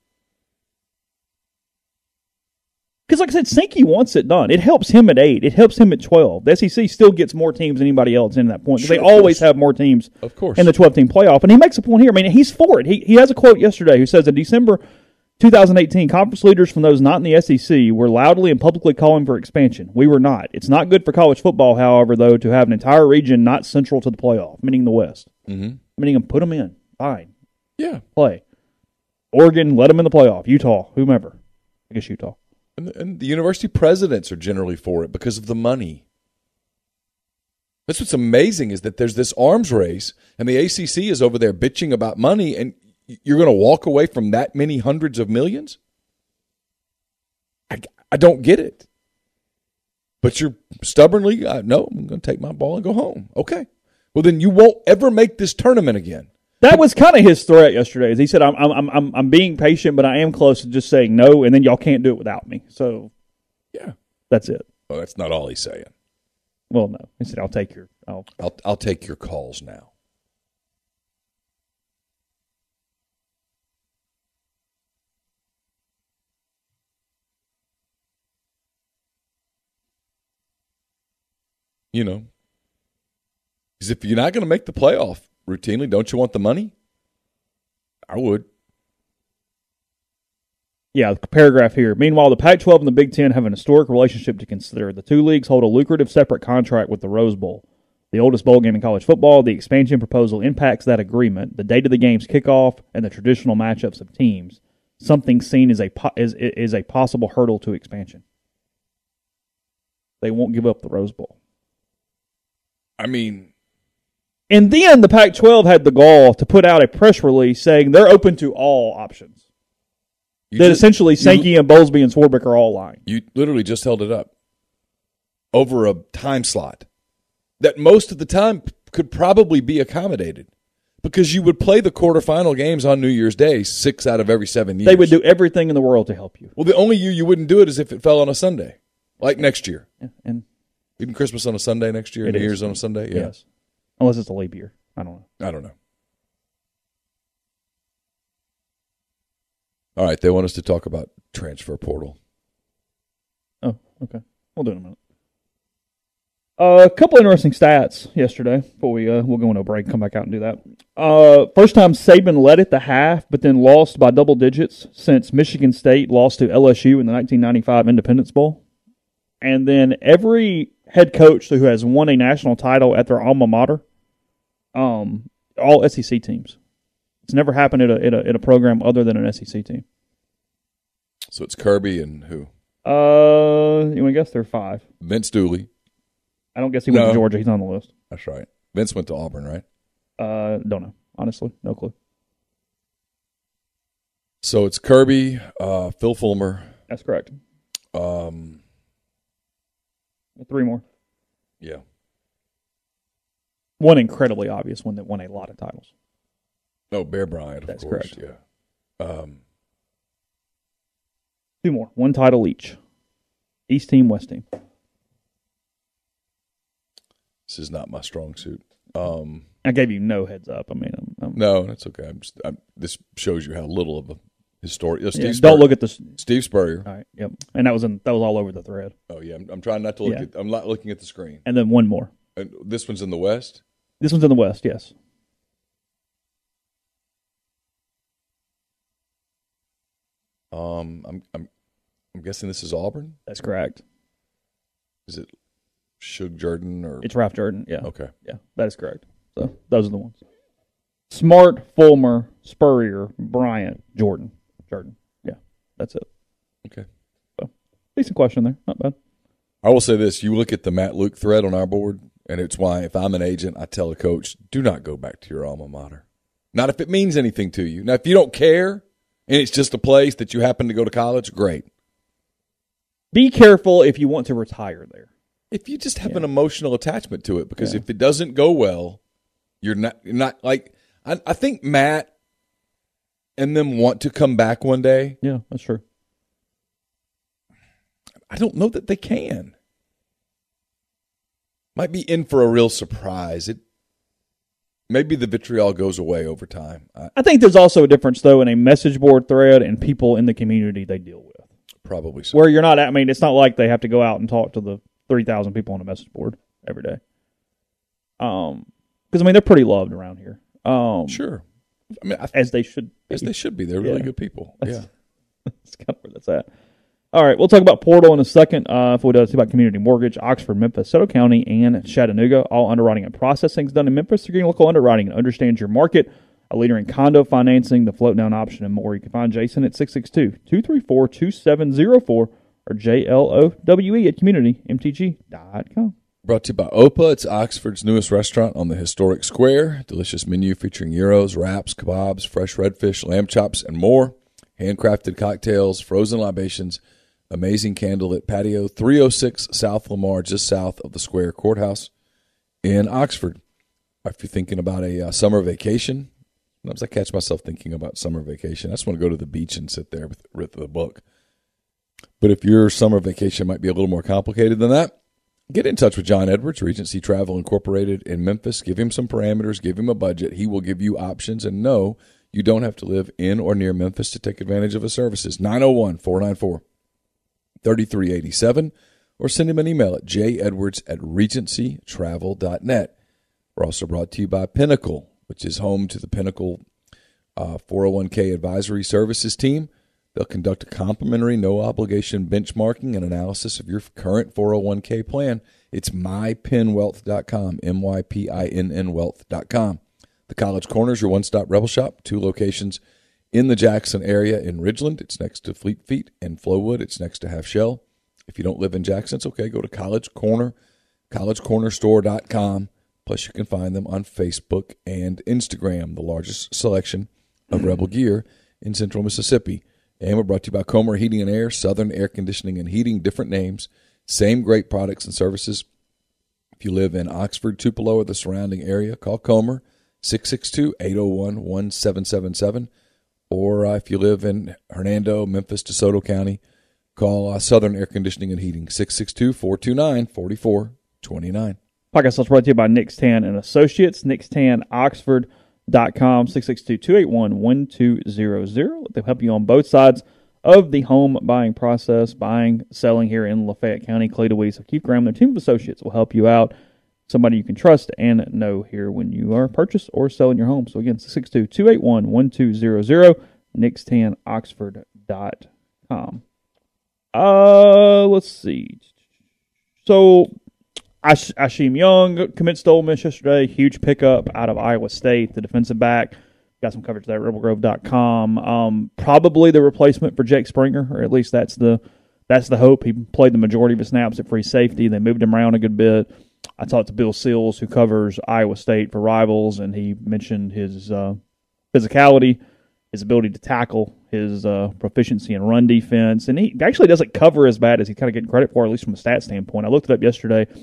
because like I said, Sankey wants it done. It helps him at 8. It helps him at 12. The SEC still gets more teams than anybody else in that point. Because they always have more teams of course, in the 12-team playoff. And he makes a point here. I mean, he's for it. He has a quote yesterday who says, in December 2018, conference leaders from those not in the SEC were loudly and publicly calling for expansion. We were not. It's not good for college football, however, though, to have an entire region not central to the playoff, meaning the West. Mm-hmm. Meaning put them in. Fine. Yeah. Play. Oregon, let them in the playoff. Utah, whomever. I guess Utah. And the university presidents are generally for it because of the money. That's what's amazing is that there's this arms race, and the ACC is over there bitching about money, and you're going to walk away from that many hundreds of millions? I don't get it. But you're stubbornly, no, I'm going to take my ball and go home. Okay. Well, then you won't ever make this tournament again. That was kind of his threat yesterday. Is he said, "I'm being patient, but I am close to just saying no, and then y'all can't do it without me." So, yeah, that's it. Well, that's not all he's saying. Well, no, he said, "I'll take your I'll take your calls now." You know, because if you're not going to make the playoff routinely, don't you want the money? I would. Yeah, the paragraph here. Meanwhile, the Pac-12 and the Big Ten have an historic relationship to consider. The two leagues hold a lucrative separate contract with the Rose Bowl, the oldest bowl game in college football. The expansion proposal impacts that agreement, the date of the game's kickoff, and the traditional matchups of teams, something seen as a possible hurdle to expansion. They won't give up the Rose Bowl. I mean... And then the Pac-12 had the gall to put out a press release saying they're open to all options. Essentially Sankey and Bowlesby and Swarbrick are all lying. You literally just held it up over a time slot that most of the time could probably be accommodated because you would play the quarterfinal games on New Year's Day 6 out of every 7 years. They would do everything in the world to help you. Well, the only year you wouldn't do it is if it fell on a Sunday, like next year. Yeah, and even Christmas on a Sunday next year, New Year's on a Sunday? Yeah. Yes. Unless it's a leap year. I don't know. All right, they want us to talk about transfer portal. Oh, okay. We'll do it in a minute. A couple interesting stats yesterday before we'll go into a break, come back out and do that. First time Saban led at the half, but then lost by double digits since Michigan State lost to LSU in the 1995 Independence Bowl. And then every head coach who has won a national title at their alma mater, all SEC teams. It's never happened at a program other than an SEC team. So it's Kirby and who? You want to guess? There are 5. Vince Dooley. I don't guess he went to Georgia. He's on the list. That's right. Vince went to Auburn, right? Don't know. Honestly, no clue. So it's Kirby, Phil Fulmer. That's correct. 3 more. Yeah. One incredibly obvious one that won a lot of titles. Oh, Bear Bryant, of That's course. correct. Yeah. 2 more. 1 title each. East team, West team. This is not my strong suit. I gave you no heads up. I mean, No, that's okay. This shows you how little of a historian. don't look at this. Steve Spurrier. All right. Yep. And that was all over the thread. Oh yeah, I'm trying not to look at. I'm not looking at the screen. And then 1 more. And this one's in the West. This one's in the West. Yes. I'm guessing this is Auburn. That's correct. Is it Shug Jordan or? It's Ralph Jordan. Yeah. Okay. Yeah, that is correct. So those are the ones. Smart, Fulmer, Spurrier, Bryant, Jordan. Yeah, that's it. Okay. So, decent question there. Not bad. I will say this. You look at the Matt Luke thread on our board, and it's why if I'm an agent, I tell a coach, do not go back to your alma mater. Not if it means anything to you. Now, if you don't care and it's just a place that you happen to go to college, great. Be careful if you want to retire there. If you just have an emotional attachment to it, because if it doesn't go well, you're not like I think Matt and them want to come back one day. Yeah, that's true. I don't know that they can. Might be in for a real surprise. Maybe the vitriol goes away over time. I think there's also a difference, though, in a message board thread and people in the community they deal with. Probably so. Where you're not, I mean, it's not like they have to go out and talk to the 3,000 people on a message board every day. Because, I mean, they're pretty loved around here. Sure. I mean, as they should be. As they should be. They're really good people. Yeah. That's kind of where that's at. All right, we'll talk about portal in a second. If we do, talk about community mortgage, Oxford, Memphis, Soto County, and Chattanooga. All underwriting and processing is done in Memphis. You're getting local underwriting and understands your market. A leader in condo financing, the float down option, and more. You can find Jason at 662-234-2704 or JLOWE at communitymtg.com. Brought to you by Opa. It's Oxford's newest restaurant on the historic square. Delicious menu featuring gyros, wraps, kebabs, fresh redfish, lamb chops, and more. Handcrafted cocktails, frozen libations, amazing candlelit patio, 306 South Lamar, just south of the Square Courthouse in Oxford. If you're thinking about a summer vacation, sometimes I catch myself thinking about summer vacation. I just want to go to the beach and sit there with the book. But if your summer vacation might be a little more complicated than that, get in touch with John Edwards, Regency Travel Incorporated in Memphis. Give him some parameters, give him a budget. He will give you options, and no, you don't have to live in or near Memphis to take advantage of his services. 901-494-3387 or send him an email at jedwards@regencytravel.net. We're also brought to you by Pinnacle, which is home to the Pinnacle 401k advisory services team. They'll conduct a complimentary, no-obligation benchmarking and analysis of your current 401k plan. It's mypinwealth.com, MYPINN wealth.com. The College Corner is your one-stop Rebel Shop, 2 locations in the Jackson area in Ridgeland. It's next to Fleet Feet. In Flowood, it's next to Half Shell. If you don't live in Jackson, it's okay. Go to College Corner, collegecornerstore.com. Plus, you can find them on Facebook and Instagram, the largest selection of Rebel gear in central Mississippi. And we're brought to you by Comer Heating and Air, Southern Air Conditioning and Heating, different names, same great products and services. If you live in Oxford, Tupelo, or the surrounding area, call Comer, 662-801-1777. Or if you live in Hernando, Memphis, DeSoto County, call Southern Air Conditioning and Heating, 662-429-4429. Podcast is brought to you by Nick's Tan and Associates, nickstanoxford.com, 662-281-1200. They'll help you on both sides of the home buying process, buying, selling here in Lafayette County, Clay DeWeese. So Keith Graham, their team of associates will help you out. Somebody you can trust and know here when you are purchasing or selling your home. So again, 662-281-1200, nickstanoxford.com. Let's see. So Ashim Young commits to Ole Miss yesterday. Huge pickup out of Iowa State, the defensive back. Got some coverage there at rebelgrove.com. Probably the replacement for Jake Springer, or at least that's the hope. He played the majority of his snaps at free safety. They moved him around a good bit. I talked to Bill Seals, who covers Iowa State for Rivals, and he mentioned his physicality, his ability to tackle, his proficiency in run defense. And he actually doesn't cover as bad as he's kind of getting credit for, at least from a stat standpoint. I looked it up yesterday.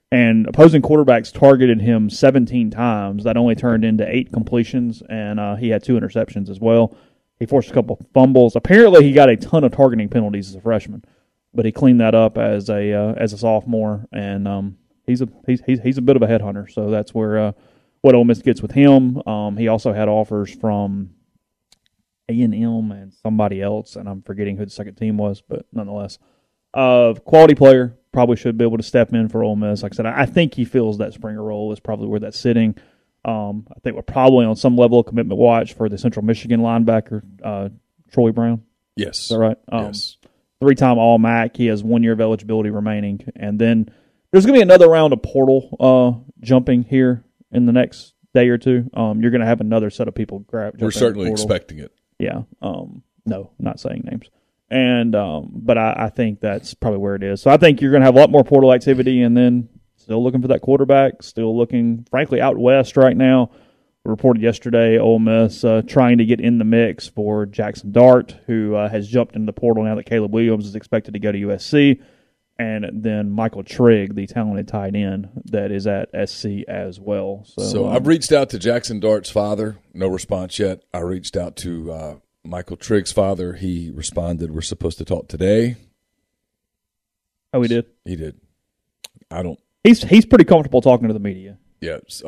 And opposing quarterbacks targeted him 17 times. That only turned into 8 completions, and he had 2 interceptions as well. He forced a couple fumbles. Apparently, he got a ton of targeting penalties as a freshman, but he cleaned that up as a sophomore. And he's a bit of a headhunter. So that's where what Ole Miss gets with him. He also had offers from A&M and somebody else, and I'm forgetting who the second team was, but nonetheless, quality player. Probably should be able to step in for Ole Miss. Like I said, I think he feels that Springer role is probably where that's sitting. I think we're probably on some level of commitment watch for the Central Michigan linebacker, Troy Brown. Yes. Is that right? Yes. 3-time All-MAC. He has 1 year of eligibility remaining. And then there's going to be another round of portal jumping here in the next day or two. You're going to have another set of people grab. We're certainly expecting it. Yeah. No, not saying names. And but I think that's probably where it is. So I think you're going to have a lot more portal activity, and then still looking for that quarterback, still looking, frankly, out west right now. Reported yesterday, Ole Miss trying to get in the mix for Jackson Dart, who has jumped into the portal now that Caleb Williams is expected to go to USC, and then Michael Trigg, the talented tight end that is at SC as well. So I've reached out to Jackson Dart's father. No response yet. I reached out to Michael Trigg's father. He responded, "We're supposed to talk today." Oh, he did? He did. I don't. He's pretty comfortable talking to the media. Yes.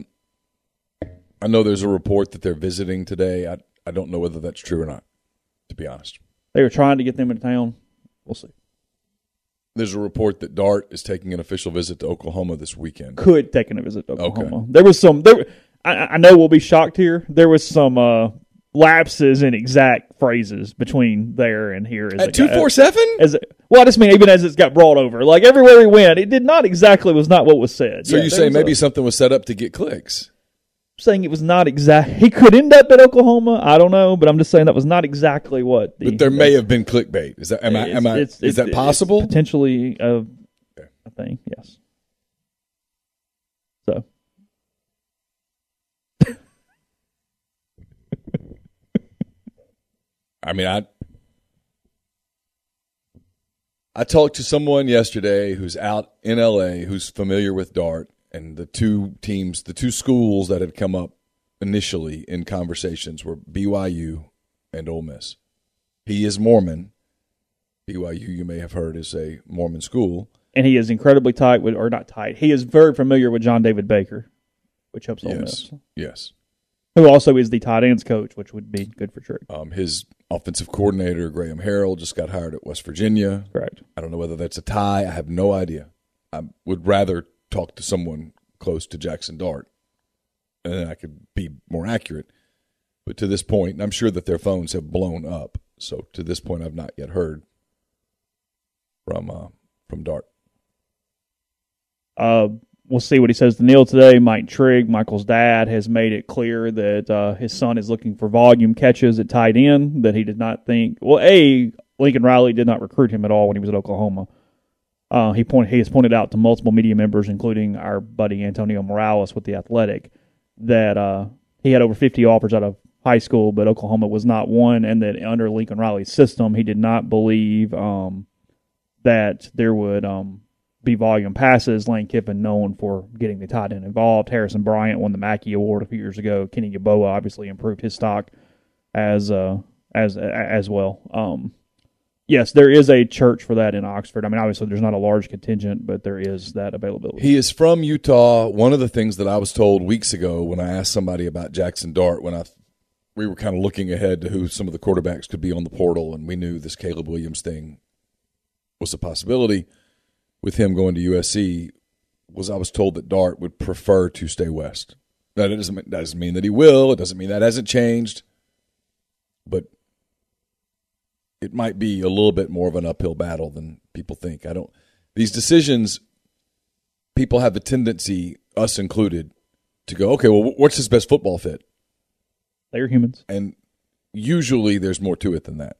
I know there's a report that they're visiting today. I don't know whether that's true or not, to be honest. They were trying to get them into town. We'll see. There's a report that Dart is taking an official visit to Oklahoma this weekend. Could take a visit to Oklahoma. Okay. There was some. I know we'll be shocked here. There was some lapses in exact phrases between there and here. At 247? Well, I just mean even as it's got brought over. Like everywhere he went, it did not exactly was not what was said. So you say maybe something was set up to get clicks? I'm saying it was not exact. He could end up at Oklahoma. I don't know, but I'm just saying that was not exactly what. But there may have been clickbait. Is that is that possible? Potentially a thing. Yes. So. I mean, I talked to someone yesterday who's out in L.A. who's familiar with Dart and the two teams, the two schools that had come up initially in conversations were BYU and Ole Miss. He is Mormon. BYU, you may have heard, is a Mormon school. And he is incredibly tight with, or not tight, he is very familiar with John David Baker, which helps Ole Miss. Yes. Who also is the tight ends coach, which would be good for Trick. His offensive coordinator, Graham Harrell, just got hired at West Virginia. Correct. I don't know whether that's a tie. I have no idea. I would rather talk to someone close to Jackson Dart, and then I could be more accurate. But to this point, and I'm sure that their phones have blown up, so to this point I've not yet heard from Dart. We'll see what he says to Neil today. Mike Trigg, Michael's dad, has made it clear that his son is looking for volume catches at tight end, that he did not think – well, Lincoln Riley did not recruit him at all when he was at Oklahoma. He has pointed out to multiple media members, including our buddy Antonio Morales with The Athletic, that he had over 50 offers out of high school, but Oklahoma was not one, and that under Lincoln Riley's system, he did not believe that there would be volume passes. Lane Kiffin known for getting the tight end involved. Harrison Bryant won the Mackey Award a few years ago. Kenny Yeboah obviously improved his stock as well. Yes, there is a church for that in Oxford. I mean, obviously there's not a large contingent, but there is that availability. He is from Utah. One of the things that I was told weeks ago when I asked somebody about Jackson Dart, we were kind of looking ahead to who some of the quarterbacks could be on the portal, and we knew this Caleb Williams thing was a possibility with him going to USC, I was told that Dart would prefer to stay west. Now, that doesn't mean that he will. It doesn't mean that hasn't changed. But it might be a little bit more of an uphill battle than people think. These decisions, people have the tendency, us included, to go, okay, well, what's his best football fit? They're humans. And usually there's more to it than that.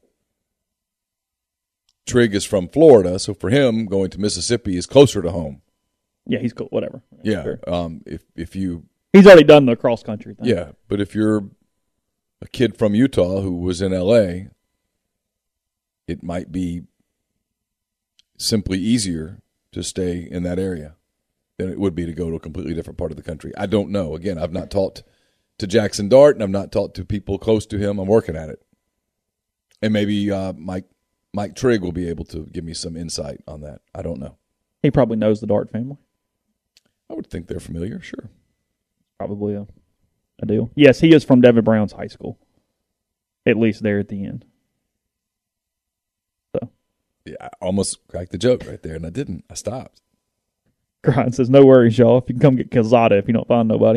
Trigg is from Florida, so for him, going to Mississippi is closer to home. Yeah, he's cool. Whatever. Yeah. Sure. He's already done the cross country thing. Yeah, but if you're a kid from Utah who was in L.A., it might be simply easier to stay in that area. than it would be to go to a completely different part of the country. I don't know. Again, I've not talked to Jackson Dart, and I've not talked to people close to him. I'm working at it. And maybe Mike Trigg will be able to give me some insight on that. I don't know. He probably knows the Dart family. I would think they're familiar, sure. Probably a deal. Yes, he is from David Brown's high school. At least there at the end. So, Yeah, I almost cracked the joke right there, and I didn't. I stopped. Grind says, no worries, y'all. If you can come get Calzada if you don't find nobody.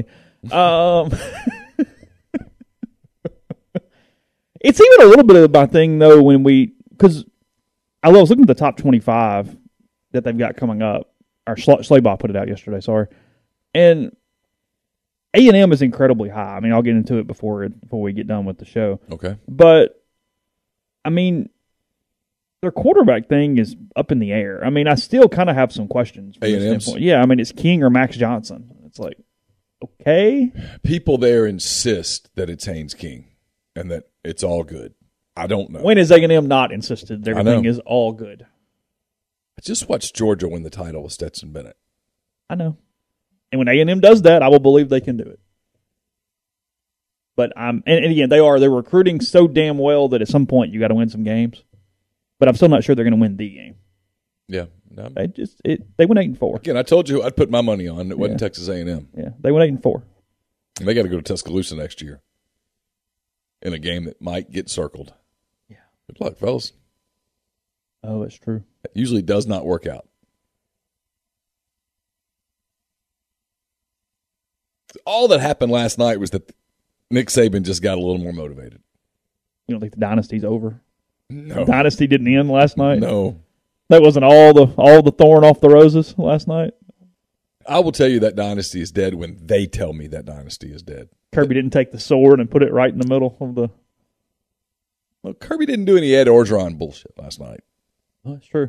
It's even a little bit of my thing, though, because I was looking at the top 25 that they've got coming up. Or Slabaugh put it out yesterday, sorry. And A&M is incredibly high. I mean, I'll get into it before we get done with the show. Okay. But, I mean, their quarterback thing is up in the air. I mean, I still kind of have some questions. From A&M's? Yeah, I mean, it's King or Max Johnson. It's like, okay. People there insist that it's Haynes King and that it's all good. I don't know. When is A&M not insisted that I know. everything is all good? I just watched Georgia win the title with Stetson Bennett. I know. And when A&M does that, I will believe they can do it. But and again, they're recruiting so damn well that at some point you got to win some games. But I'm still not sure they're going to win the game. Yeah. No. They went 8-4. Again, I told you I'd put my money on it. Wasn't Texas A&M. Yeah, they went 8-4. And they got to go to Tuscaloosa next year in a game that might get circled. Yeah. Good luck, fellas. Oh, it's true. It usually does not work out. All that happened last night was that Nick Saban just got a little more motivated. You don't think the dynasty's over? No. The dynasty didn't end last night? No. That wasn't all the thorn off the roses last night? I will tell you that dynasty is dead when they tell me that dynasty is dead. Kirby didn't take the sword and put it right in the middle of the... Well, Kirby didn't do any Ed Orgeron bullshit last night. Oh, that's true.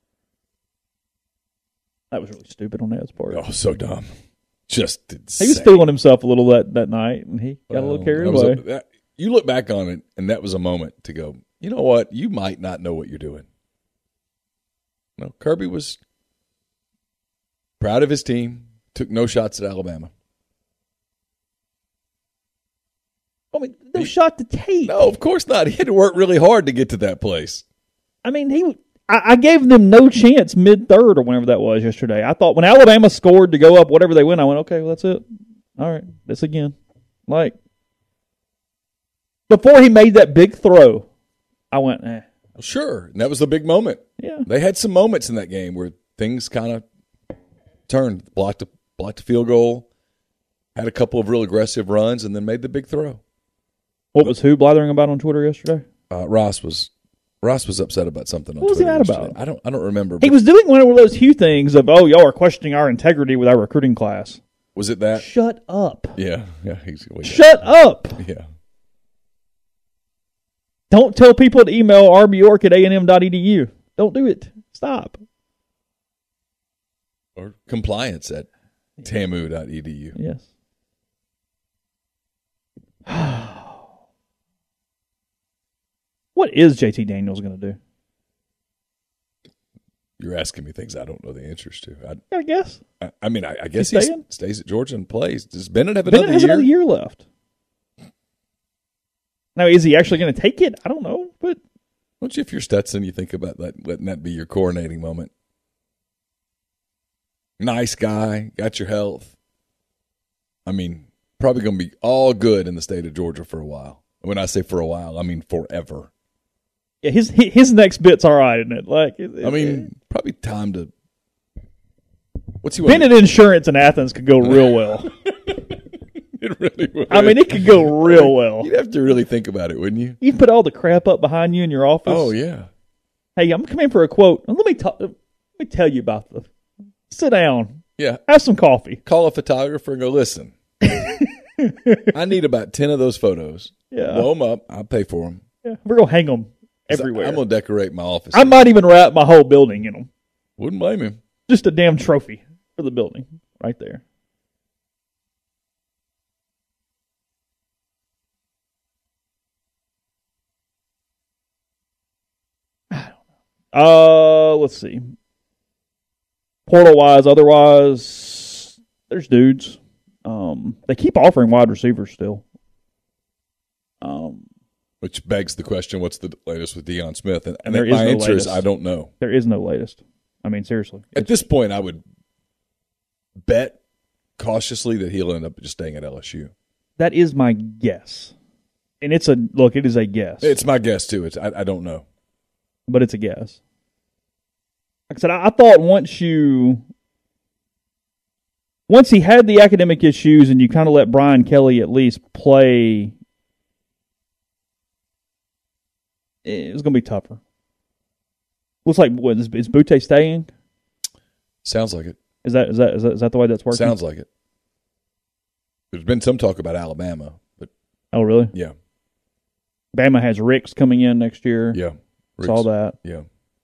That was really stupid on Ed's part. Oh, so dumb. Just insane. He was feeling himself a little that night, and he got a little carried away. You look back on it, and that was a moment to go, you know what? You might not know what you're doing. No, Kirby was proud of his team, took no shots at Alabama. I mean, no shot to take. No, of course not. He had to work really hard to get to that place. I mean, I gave them no chance mid-third or whenever that was yesterday. I thought when Alabama scored to go up whatever they win, I went, okay, well, that's it. All right, this again. Like, before he made that big throw, I went, eh. Well, sure, and that was the big moment. Yeah. They had some moments in that game where things kind of turned, blocked a field goal, had a couple of real aggressive runs, and then made the big throw. What was who blathering about on Twitter yesterday? Ross was upset about something on What was he Twitter mad yesterday. about? I don't remember. He was doing one of those Hugh things of, oh, y'all are questioning our integrity with our recruiting class. Was it that? Shut up. Yeah. Shut up. Yeah. Don't tell people to email rbyork@anm.edu. Don't do it. Stop. Or compliance at tamu.edu. Yes. What is JT Daniels going to do? You're asking me things I don't know the answers to. I guess. I guess He's he staying? stays at Georgia and plays. Does Bennett have Bennett another has year? another year left. Now, is he actually going to take it? I don't know, but Don't you, if you're Stetson, you think about letting that be your coronating moment? Nice guy, got your health. I mean, probably going to be all good in the state of Georgia for a while. When I say for a while, I mean forever. yeah, his next bit's all right, isn't it? Like, Probably time to. What's he want? Bennett Insurance in Athens could go real well. It really would. I mean, it could go real well. You'd have to really think about it, wouldn't you? You can put all the crap up behind you in your office. Oh yeah. Hey, I'm coming in for a quote. Let me tell you about the. Sit down. Yeah. Have some coffee. Call a photographer and go, listen. I need about 10 of those photos. Yeah. Blow them up. I'll pay for them. Yeah, we're gonna hang them everywhere. I'm going to decorate my office. I might even wrap my whole building in them. Wouldn't blame him. Just a damn trophy for the building right there. I don't know. Let's see. Portal wise, otherwise, There's dudes. They keep offering wide receivers still. Which begs the question, what's the latest with Deion Smith? And there my is no answer latest. is I don't know. There is no latest. I mean, seriously. At this point, I would bet cautiously that he'll end up just staying at LSU. That is my guess. And it is a guess. It's my guess, too. I don't know. But it's a guess. Like I said, I thought once he had the academic issues and you kind of let Brian Kelly at least play, it was going to be tougher. Looks like, is Butte staying? Sounds like it. Is that the way that's working? Sounds like it. There's been some talk about Alabama, but Oh, really? yeah. Bama has Ricks coming in next year. Yeah. Saw that. Yeah.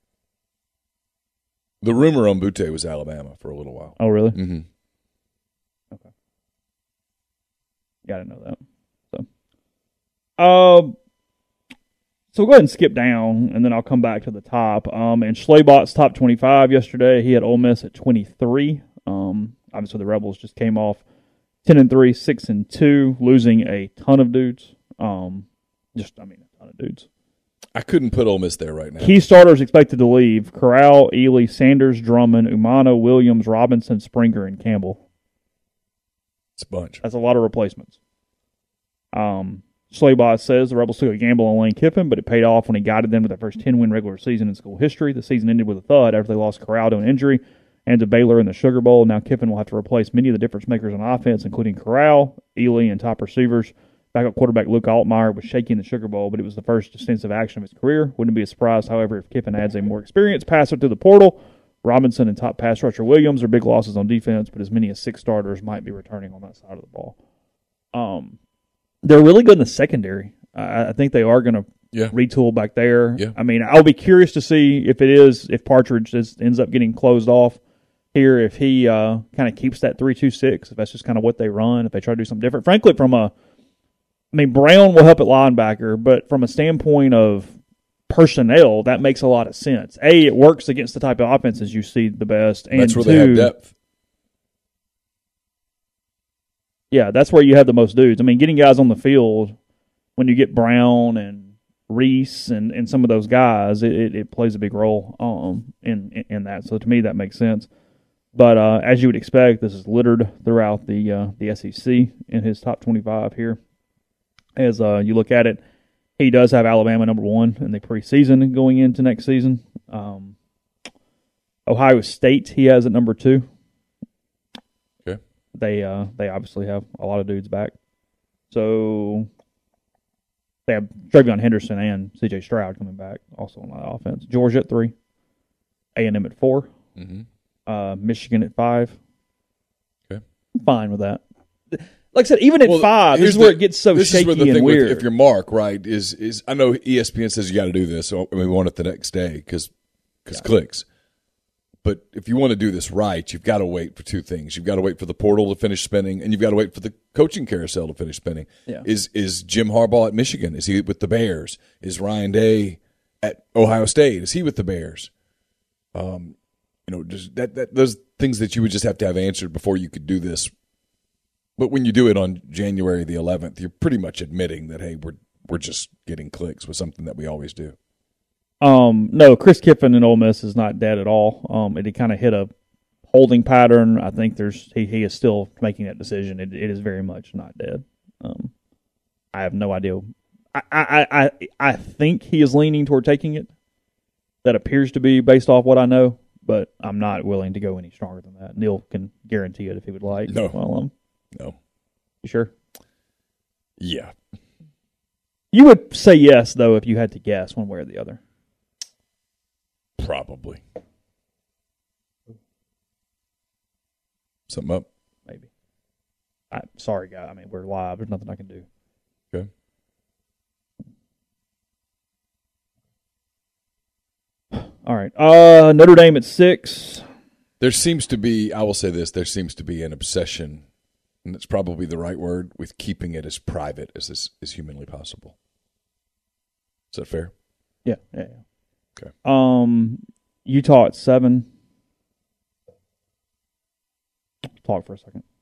The rumor on Butte was Alabama for a little while. Oh, really? Mm-hmm. Okay. Yeah, I didn't know that. So we'll go ahead and skip down, and then I'll come back to the top. And Schlabach's top 25 yesterday. He had Ole Miss at 23. Obviously, the Rebels just came off 10-3, 6-2, losing a ton of dudes. A ton of dudes. I couldn't put Ole Miss there right now. Key starters expected to leave: Corral, Ely, Sanders, Drummond, Umano, Williams, Robinson, Springer, and Campbell. It's a bunch. That's a lot of replacements. Schlabach says the Rebels took a gamble on Lane Kiffin, but it paid off when he guided them to their first 10-win regular season in school history. The season ended with a thud after they lost Corral to an injury and to Baylor in the Sugar Bowl. Now Kiffin will have to replace many of the difference makers on offense, including Corral, Ely, and top receivers. Backup quarterback Luke Altmaier was shaky in the Sugar Bowl, but it was the first extensive action of his career. Wouldn't be a surprise, however, if Kiffin adds a more experienced passer to the portal. Robinson and top pass rusher Williams are big losses on defense, but as many as 6 starters might be returning on that side of the ball. They're really good in the secondary. I think they are going to retool back there. Yeah. I mean, I'll be curious to see if Partridge ends up getting closed off here, if he kind of keeps that 3-2-6, if that's just kind of what they run, if they try to do something different. Frankly, Brown will help at linebacker, but from a standpoint of personnel, that makes a lot of sense. A, it works against the type of offenses you see the best. And that's where 2, they have depth. Yeah, that's where you have the most dudes. I mean, getting guys on the field, when you get Brown and Reese and some of those guys, it plays a big role in that. So to me, that makes sense. But as you would expect, this is littered throughout the SEC in his top 25 here. As you look at it, he does have Alabama number 1 in the preseason going into next season. Ohio State he has at number 2. Okay. They obviously have a lot of dudes back. So they have Travion Henderson and C.J. Stroud coming back also on that offense. Georgia at 3. A&M at 4. Mm-hmm. Michigan at 5. Okay. I'm fine with that. Like I said, even at 5, this is where it gets so shaky and weird. If you're Mark, right, is I know ESPN says you got to do this, so we want it the next day because clicks. But if you want to do this right, you've got to wait for 2 things. You've got to wait for the portal to finish spinning, and you've got to wait for the coaching carousel to finish spinning. Yeah. Is Jim Harbaugh at Michigan? Is he with the Bears? Is Ryan Day at Ohio State? Is he with the Bears? Just those things that you would just have to have answered before you could do this. But when you do it on January the 11th, you're pretty much admitting that, hey, we're just getting clicks with something that we always do. No, Chris Kiffin in Ole Miss is not dead at all. It kind of hit a holding pattern. I think he is still making that decision. It is very much not dead. I have no idea. I think he is leaning toward taking it. That appears to be based off what I know, but I'm not willing to go any stronger than that. Neil can guarantee it if he would like. No. Well, No. You sure? Yeah. You would say yes, though, if you had to guess one way or the other. Probably. Something up? Maybe. Sorry, guy. I mean, we're live. There's nothing I can do. Okay. All right. Notre Dame at 6. There seems to be, I will say this, there seems to be an obsession, and it's probably the right word, with keeping it as private as humanly possible. Is that fair? Yeah. Okay. Utah at 7. Talk for a second.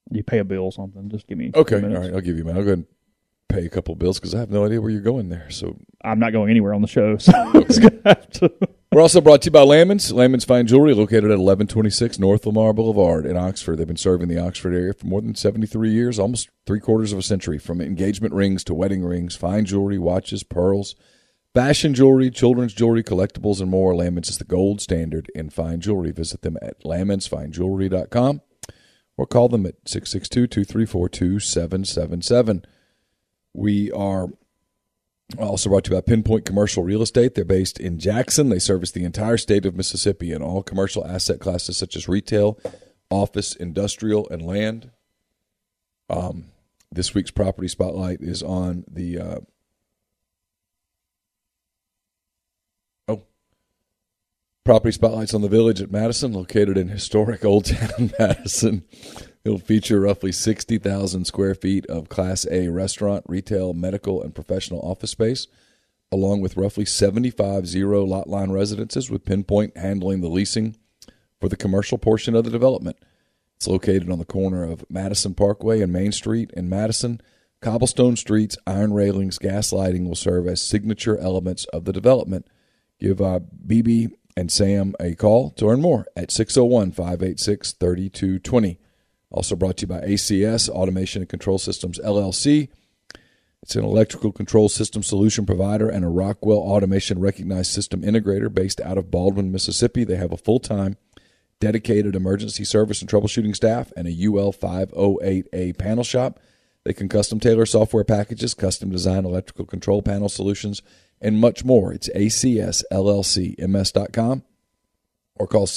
You pay a bill or something. Just give me Okay, 2 minutes. all right, I'll give you a minute. I'll go ahead and pay a couple of bills because I have no idea where you're going there. So I'm not going anywhere on the show, so I'm just going to have to. we're also brought to you by Lamons. Lamons Fine Jewelry, located at 1126 North Lamar Boulevard in Oxford. They've been serving the Oxford area for more than 73 years, almost 3/4 of a century. From engagement rings to wedding rings, fine jewelry, watches, pearls, fashion jewelry, children's jewelry, collectibles, and more. Lamons is the gold standard in fine jewelry. Visit them at lamonsfinejewelry.com or call them at 662-234-2777. We are also brought to you by Pinpoint Commercial Real Estate. They're based in Jackson. They service the entire state of Mississippi in all commercial asset classes such as retail, office, industrial, and land. This week's property spotlight is on the property spotlight's on the Village at Madison, located in historic Old Town Madison. It'll feature roughly 60,000 square feet of Class A restaurant, retail, medical, and professional office space, along with roughly 75 zero-lot line residences, with Pinpoint handling the leasing for the commercial portion of the development. It's located on the corner of Madison Parkway and Main Street in Madison. Cobblestone streets, iron railings, gas lighting will serve as signature elements of the development. Give BB and Sam a call to learn more at 601-586-3220. Also brought to you by ACS, Automation and Control Systems, LLC. It's an electrical control system solution provider and a Rockwell Automation recognized system integrator based out of Baldwin, Mississippi. They have a full-time, dedicated emergency service and troubleshooting staff and a UL 508A panel shop. They can custom tailor software packages, custom design electrical control panel solutions, and much more. It's ACSLLCMS.com or call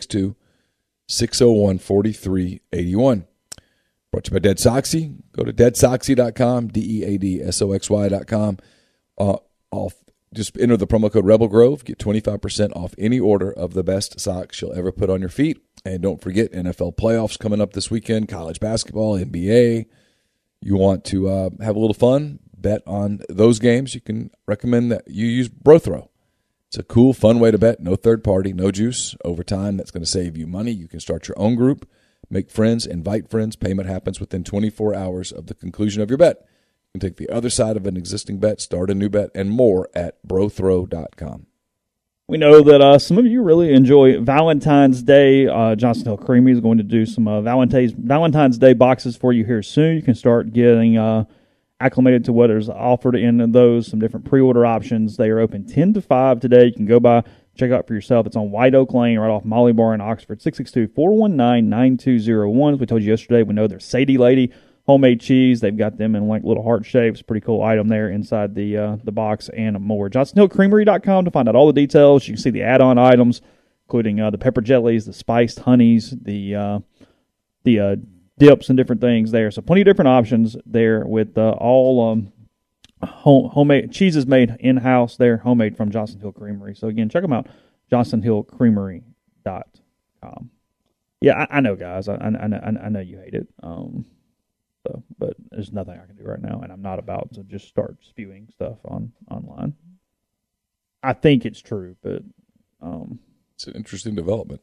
662-601-4381. Brought to you by Dead Soxy. Go to deadsoxy.com, DEADSOXY.com. Just enter the promo code Rebel Grove. Get 25% off any order of the best socks you'll ever put on your feet. And don't forget, NFL playoffs coming up this weekend, college basketball, NBA. You want to have a little fun, bet on those games, you can recommend that you use BroThrow. It's a cool, fun way to bet. No third party, no juice. Over time, that's going to save you money. You can start your own group, make friends, invite friends. Payment happens within 24 hours of the conclusion of your bet. You can take the other side of an existing bet, start a new bet, and more at brothrow.com. We know that some of you really enjoy Valentine's Day. Johnson Hill Creamery is going to do some Valentine's Day boxes for you here soon. You can start getting acclimated to what is offered in those, some different pre-order options. They are open 10 to 5 today. You can go by, check out for yourself. It's on White Oak Lane, right off Molly Bar in Oxford, 662-419-9201. As we told you yesterday, we know there's Sadie Lady homemade cheese. They've got them in like little heart shapes. Pretty cool item there inside the box and more. JohnsonHillCreamery.com to find out all the details. You can see the add-on items, including the pepper jellies, the spiced honeys, the dips and different things there. So plenty of different options there with all homemade cheeses made in-house there, homemade from Johnson Hill Creamery. So again, check them out, JohnsonHillCreamery.com. Yeah, I know, guys. I know you hate it. But there's nothing I can do right now, and I'm not about to just start spewing stuff online. I think it's true, but it's an interesting development.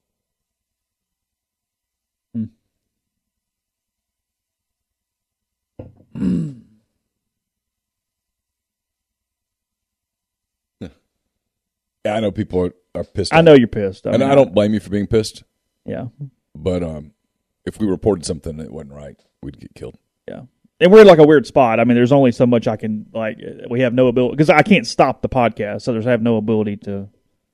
Yeah, I know people are pissed. I know you're pissed. I don't blame you for being pissed. Yeah. But if we reported something that wasn't right, we'd get killed. Yeah. And we're in like a weird spot. I mean, there's only so much I can, we have no ability, because I can't stop the podcast, so I have no ability to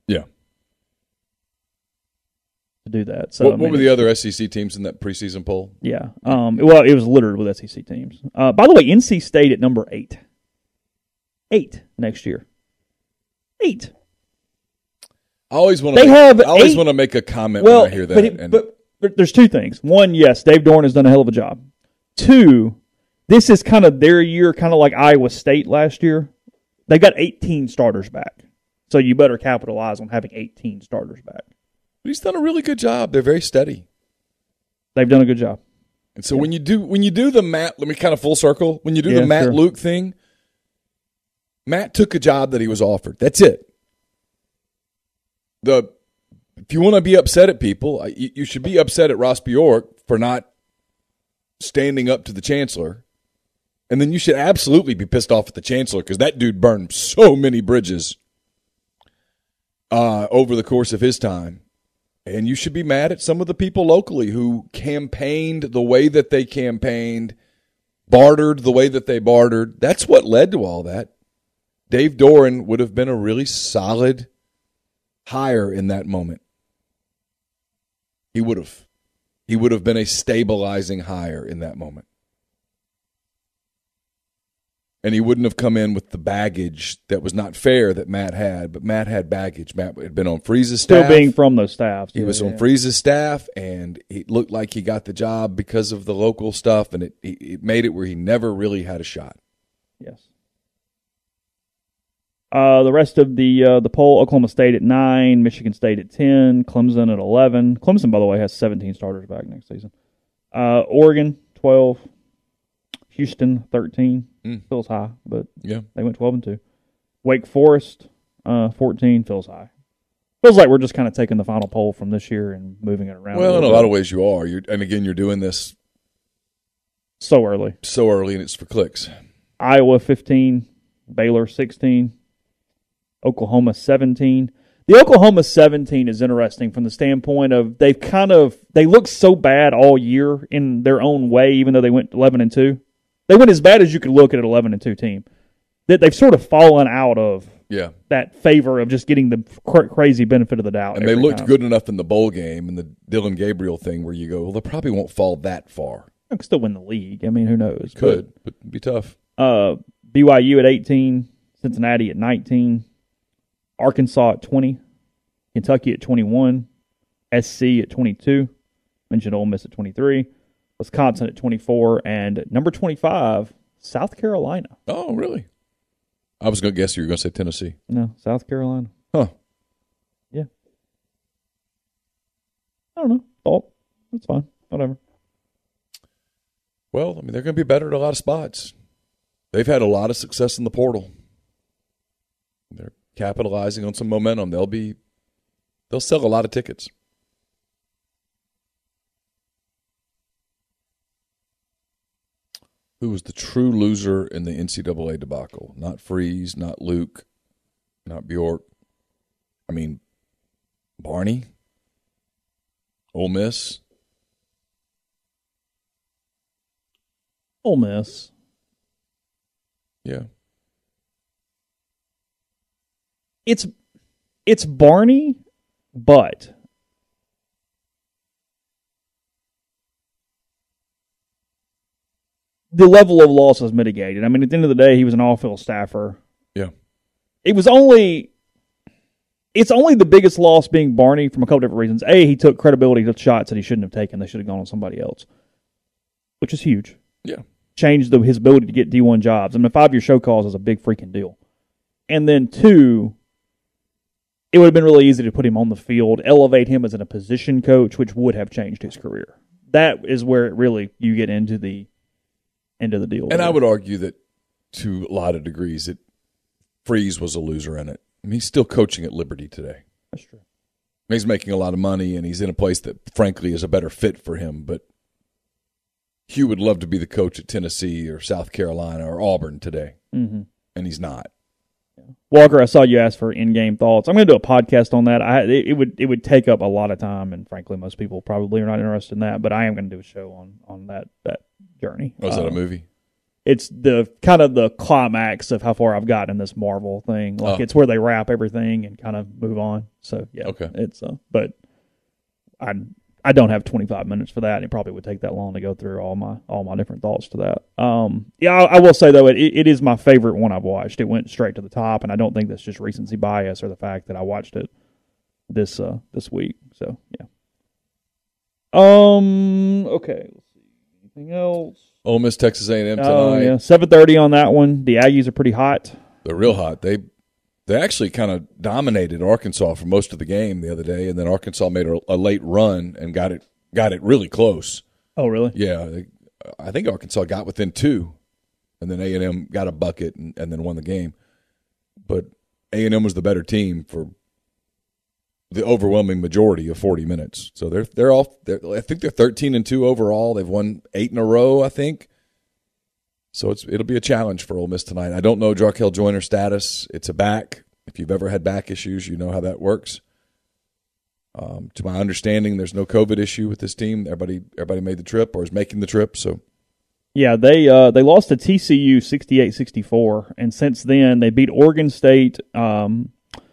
do that. So what were the other SEC teams in that preseason poll? Yeah. Well, it was littered with SEC teams. By the way, NC State at number 8. 8 next year. 8. I always want to make a comment when I hear that. But there's two things. One, yes, Dave Dorn has done a hell of a job. Two, this is kind of their year, kind of like Iowa State last year. They got 18 starters back. So you better capitalize on having 18 starters back. But he's done a really good job. They're very steady. They've done a good job. And so when you do the Matt, let me kind of full circle. When you do the Matt Luke thing, Matt took a job that he was offered. That's it. If you want to be upset at people, you should be upset at Ross Bjork for not standing up to the chancellor. And then you should absolutely be pissed off at the chancellor because that dude burned so many bridges over the course of his time. And you should be mad at some of the people locally who campaigned the way that they campaigned, bartered the way that they bartered. That's what led to all that. Dave Doran would have been a really solid hire in that moment. He would have. He would have been a stabilizing hire in that moment. And he wouldn't have come in with the baggage that was not fair that Matt had, but Matt had baggage. Matt had been on Freeze's staff. Still being from those staffs. He was on Freeze's staff, and it looked like he got the job because of the local stuff, and it made it where he never really had a shot. Yes. The rest of the poll, Oklahoma State at 9, Michigan State at 10, Clemson at 11. Clemson, by the way, has 17 starters back next season. Oregon, 12. Houston, 13. Feels high, but yeah, they went 12-2. Wake Forest, 14. Feels high. Feels like we're just kind of taking the final poll from this year and moving it around. Well, in a lot of ways you are. And again, you're doing this so early, and it's for clicks. Iowa, 15. Baylor, 16. Oklahoma, 17. The Oklahoma 17 is interesting from the standpoint of they look so bad all year in their own way, even though they went 11-2. They went as bad as you could look at an 11-2 team. That they've sort of fallen out of that favor of just getting the crazy benefit of the doubt. And they looked good enough in the bowl game and the Dylan Gabriel thing where you go, well, they probably won't fall that far. They could still win the league. I mean, who knows? Could, but it'd be tough. BYU at 18, Cincinnati at 19, Arkansas at 20, Kentucky at 21, SC at 22, mentioned Ole Miss at 23, Wisconsin at 24, and number 25, South Carolina. Oh, really? I was going to guess you were going to say Tennessee. No, South Carolina. Huh. Yeah. I don't know. Thought. It's fine. Whatever. Well, I mean, they're going to be better at a lot of spots. They've had a lot of success in the portal. They're capitalizing on some momentum. They'll sell a lot of tickets. Who was the true loser in the NCAA debacle? Not Freeze, not Luke, not Bjork. I mean, Barney, Ole Miss. Ole Miss. Yeah. It's Barney, but the level of loss is mitigated. I mean, at the end of the day, he was an all-field staffer. Yeah. It's only the biggest loss being Barney from a couple different reasons. A, he took credibility to shots that he shouldn't have taken. They should have gone on somebody else, which is huge. Yeah. Changed his ability to get D1 jobs. I mean, a 5-year show cause is a big freaking deal. And then 2, it would have been really easy to put him on the field, elevate him as a position coach, which would have changed his career. That is where it really you get into the end of the deal. And I would argue that to a lot of degrees that Freeze was a loser in it. I mean, he's still coaching at Liberty today. That's true. He's making a lot of money, and he's in a place that, frankly, is a better fit for him. But Hugh would love to be the coach at Tennessee or South Carolina or Auburn today, and he's not. Walker, I saw you ask for in-game thoughts. I'm going to do a podcast on that. It would take up a lot of time, and frankly, most people probably are not interested in that. But I am going to do a show on that journey. Oh, is that a movie? It's the kind of the climax of how far I've gotten in this Marvel thing. Like it's where they wrap everything and kind of move on. So yeah, okay. It's but I don't have 25 minutes for that. And it probably would take that long to go through all my different thoughts to that. I will say though it is my favorite one I've watched. It went straight to the top, and I don't think that's just recency bias or the fact that I watched it this week. So yeah. Okay. Let's see. Anything else? Ole Miss, Texas A&M tonight. Oh yeah, 7:30 on that one. The Aggies are pretty hot. They're real hot. They actually kind of dominated Arkansas for most of the game the other day, and then Arkansas made a late run and got it really close. Oh, really? Yeah, I think Arkansas got within 2, and then A&M got a bucket and then won the game. But A&M was the better team for the overwhelming majority of 40 minutes. So they're all. I think they're 13-2 overall. They've won 8 in a row, I think. So it'll be a challenge for Ole Miss tonight. I don't know Jarkel Joyner's status. It's a back. If you've ever had back issues, you know how that works. To my understanding, there's no COVID issue with this team. Everybody made the trip or is making the trip. So, yeah, they lost to TCU 68-64, and since then they beat Oregon State. They won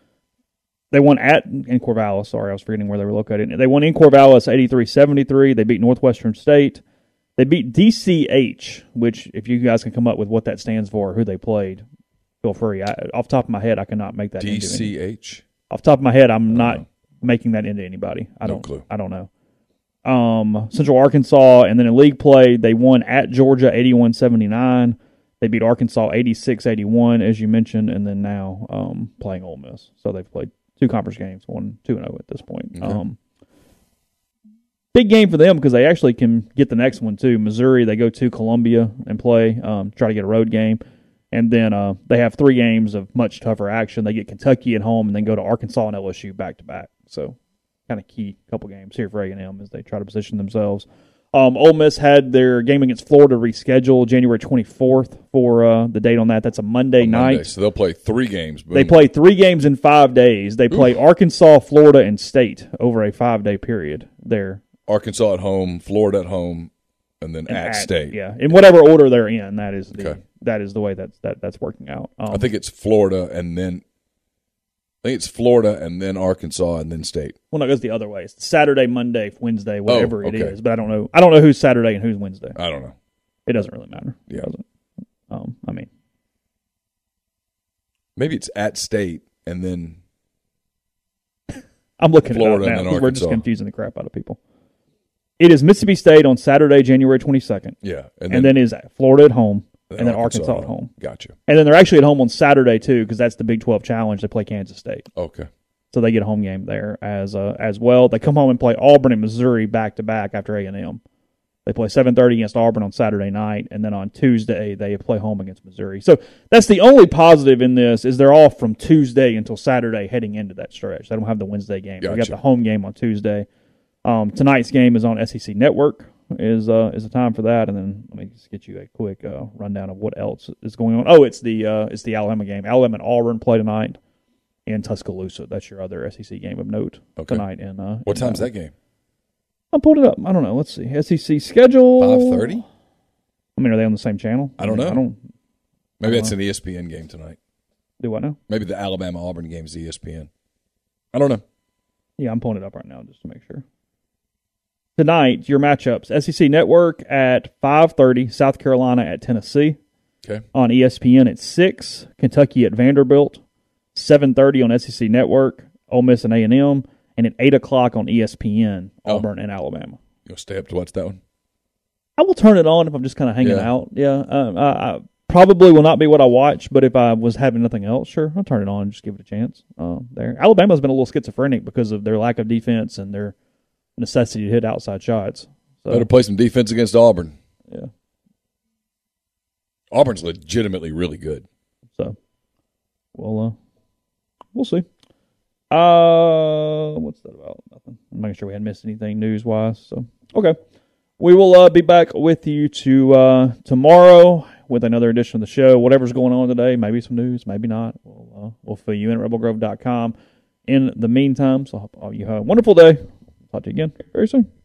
in Corvallis. Sorry, I was forgetting where they were located. They won in Corvallis 83-73. They beat Northwestern State. They beat DCH, which if you guys can come up with what that stands for, who they played, feel free. Off the top of my head, I cannot make that. DCH. Off the top of my head, I'm not making that into anybody. I don't know. Central Arkansas, and then in league play, they won at Georgia 81-79. They beat Arkansas 86-81, as you mentioned, and then now playing Ole Miss. So they've played 2 conference games, 1-2-0 at this point. Okay. Big game for them because they actually can get the next one too. Missouri, they go to Columbia and play, try to get a road game. And then they have 3 games of much tougher action. They get Kentucky at home and then go to Arkansas and LSU back-to-back. So kind of key couple games here for A&M as they try to position themselves. Ole Miss had their game against Florida rescheduled January 24th for the date on that. That's a Monday night. So they'll play 3 games. Boom. They play 3 games in 5 days. They play Arkansas, Florida, and State over a 5-day period there. Arkansas at home, Florida at home, and then at State. Yeah, in whatever order they're in, that is the way that's working out. I think it's Florida and then Arkansas and then State. Well, no, it goes the other way. It's Saturday, Monday, Wednesday, whatever it is. But I don't know. I don't know who's Saturday and who's Wednesday. I don't know. It doesn't really matter. Yeah. It doesn't. Maybe it's at State and then I'm looking Florida it up now because we're just confusing the crap out of people. It is Mississippi State on Saturday, January 22nd. Yeah. And then is Florida at home, and then Arkansas at home. Gotcha. And then they're actually at home on Saturday, too, because that's the Big 12 Challenge. They play Kansas State. Okay. So they get a home game there as well. They come home and play Auburn and Missouri back-to-back after A&M. They play 7:30 against Auburn on Saturday night, and then on Tuesday they play home against Missouri. So that's the only positive in this is they're off from Tuesday until Saturday heading into that stretch. They don't have the Wednesday game. Gotcha. They got the home game on Tuesday. Tonight's game is on SEC Network. Is the time for that, and then let me just get you a quick rundown of what else is going on. Oh, it's the Alabama game. Alabama and Auburn play tonight in Tuscaloosa. That's your other SEC game of note tonight. What time's that game? I pulled it up. I don't know. Let's see. SEC schedule. 5:30. I mean, are they on the same channel? I don't know. Maybe it's know. an ESPN game tonight. Do I know? Maybe the Alabama Auburn game is ESPN. I don't know. Yeah, I'm pulling it up right now just to make sure. Tonight, your matchups. SEC Network at 5:30, South Carolina at Tennessee. Okay. On ESPN at 6, Kentucky at Vanderbilt. 7:30 on SEC Network, Ole Miss and A&M. And at 8 o'clock on ESPN, Auburn and Alabama. You'll stay up to watch that one? I will turn it on if I'm just kind of hanging out. Yeah. I probably will not be what I watch, but if I was having nothing else, sure, I'll turn it on and just give it a chance. There, Alabama's been a little schizophrenic because of their lack of defense and their necessity to hit outside shots. So, better play some defense against Auburn. Yeah. Auburn's legitimately really good. So, well, we'll see. What's that about? Nothing. I'm making sure we hadn't missed anything news-wise. So, okay. We will be back with you tomorrow with another edition of the show. Whatever's going on today, maybe some news, maybe not. We'll fill you in at rebelgrove.com. In the meantime, so I hope you have a wonderful day. Talk to you again very soon.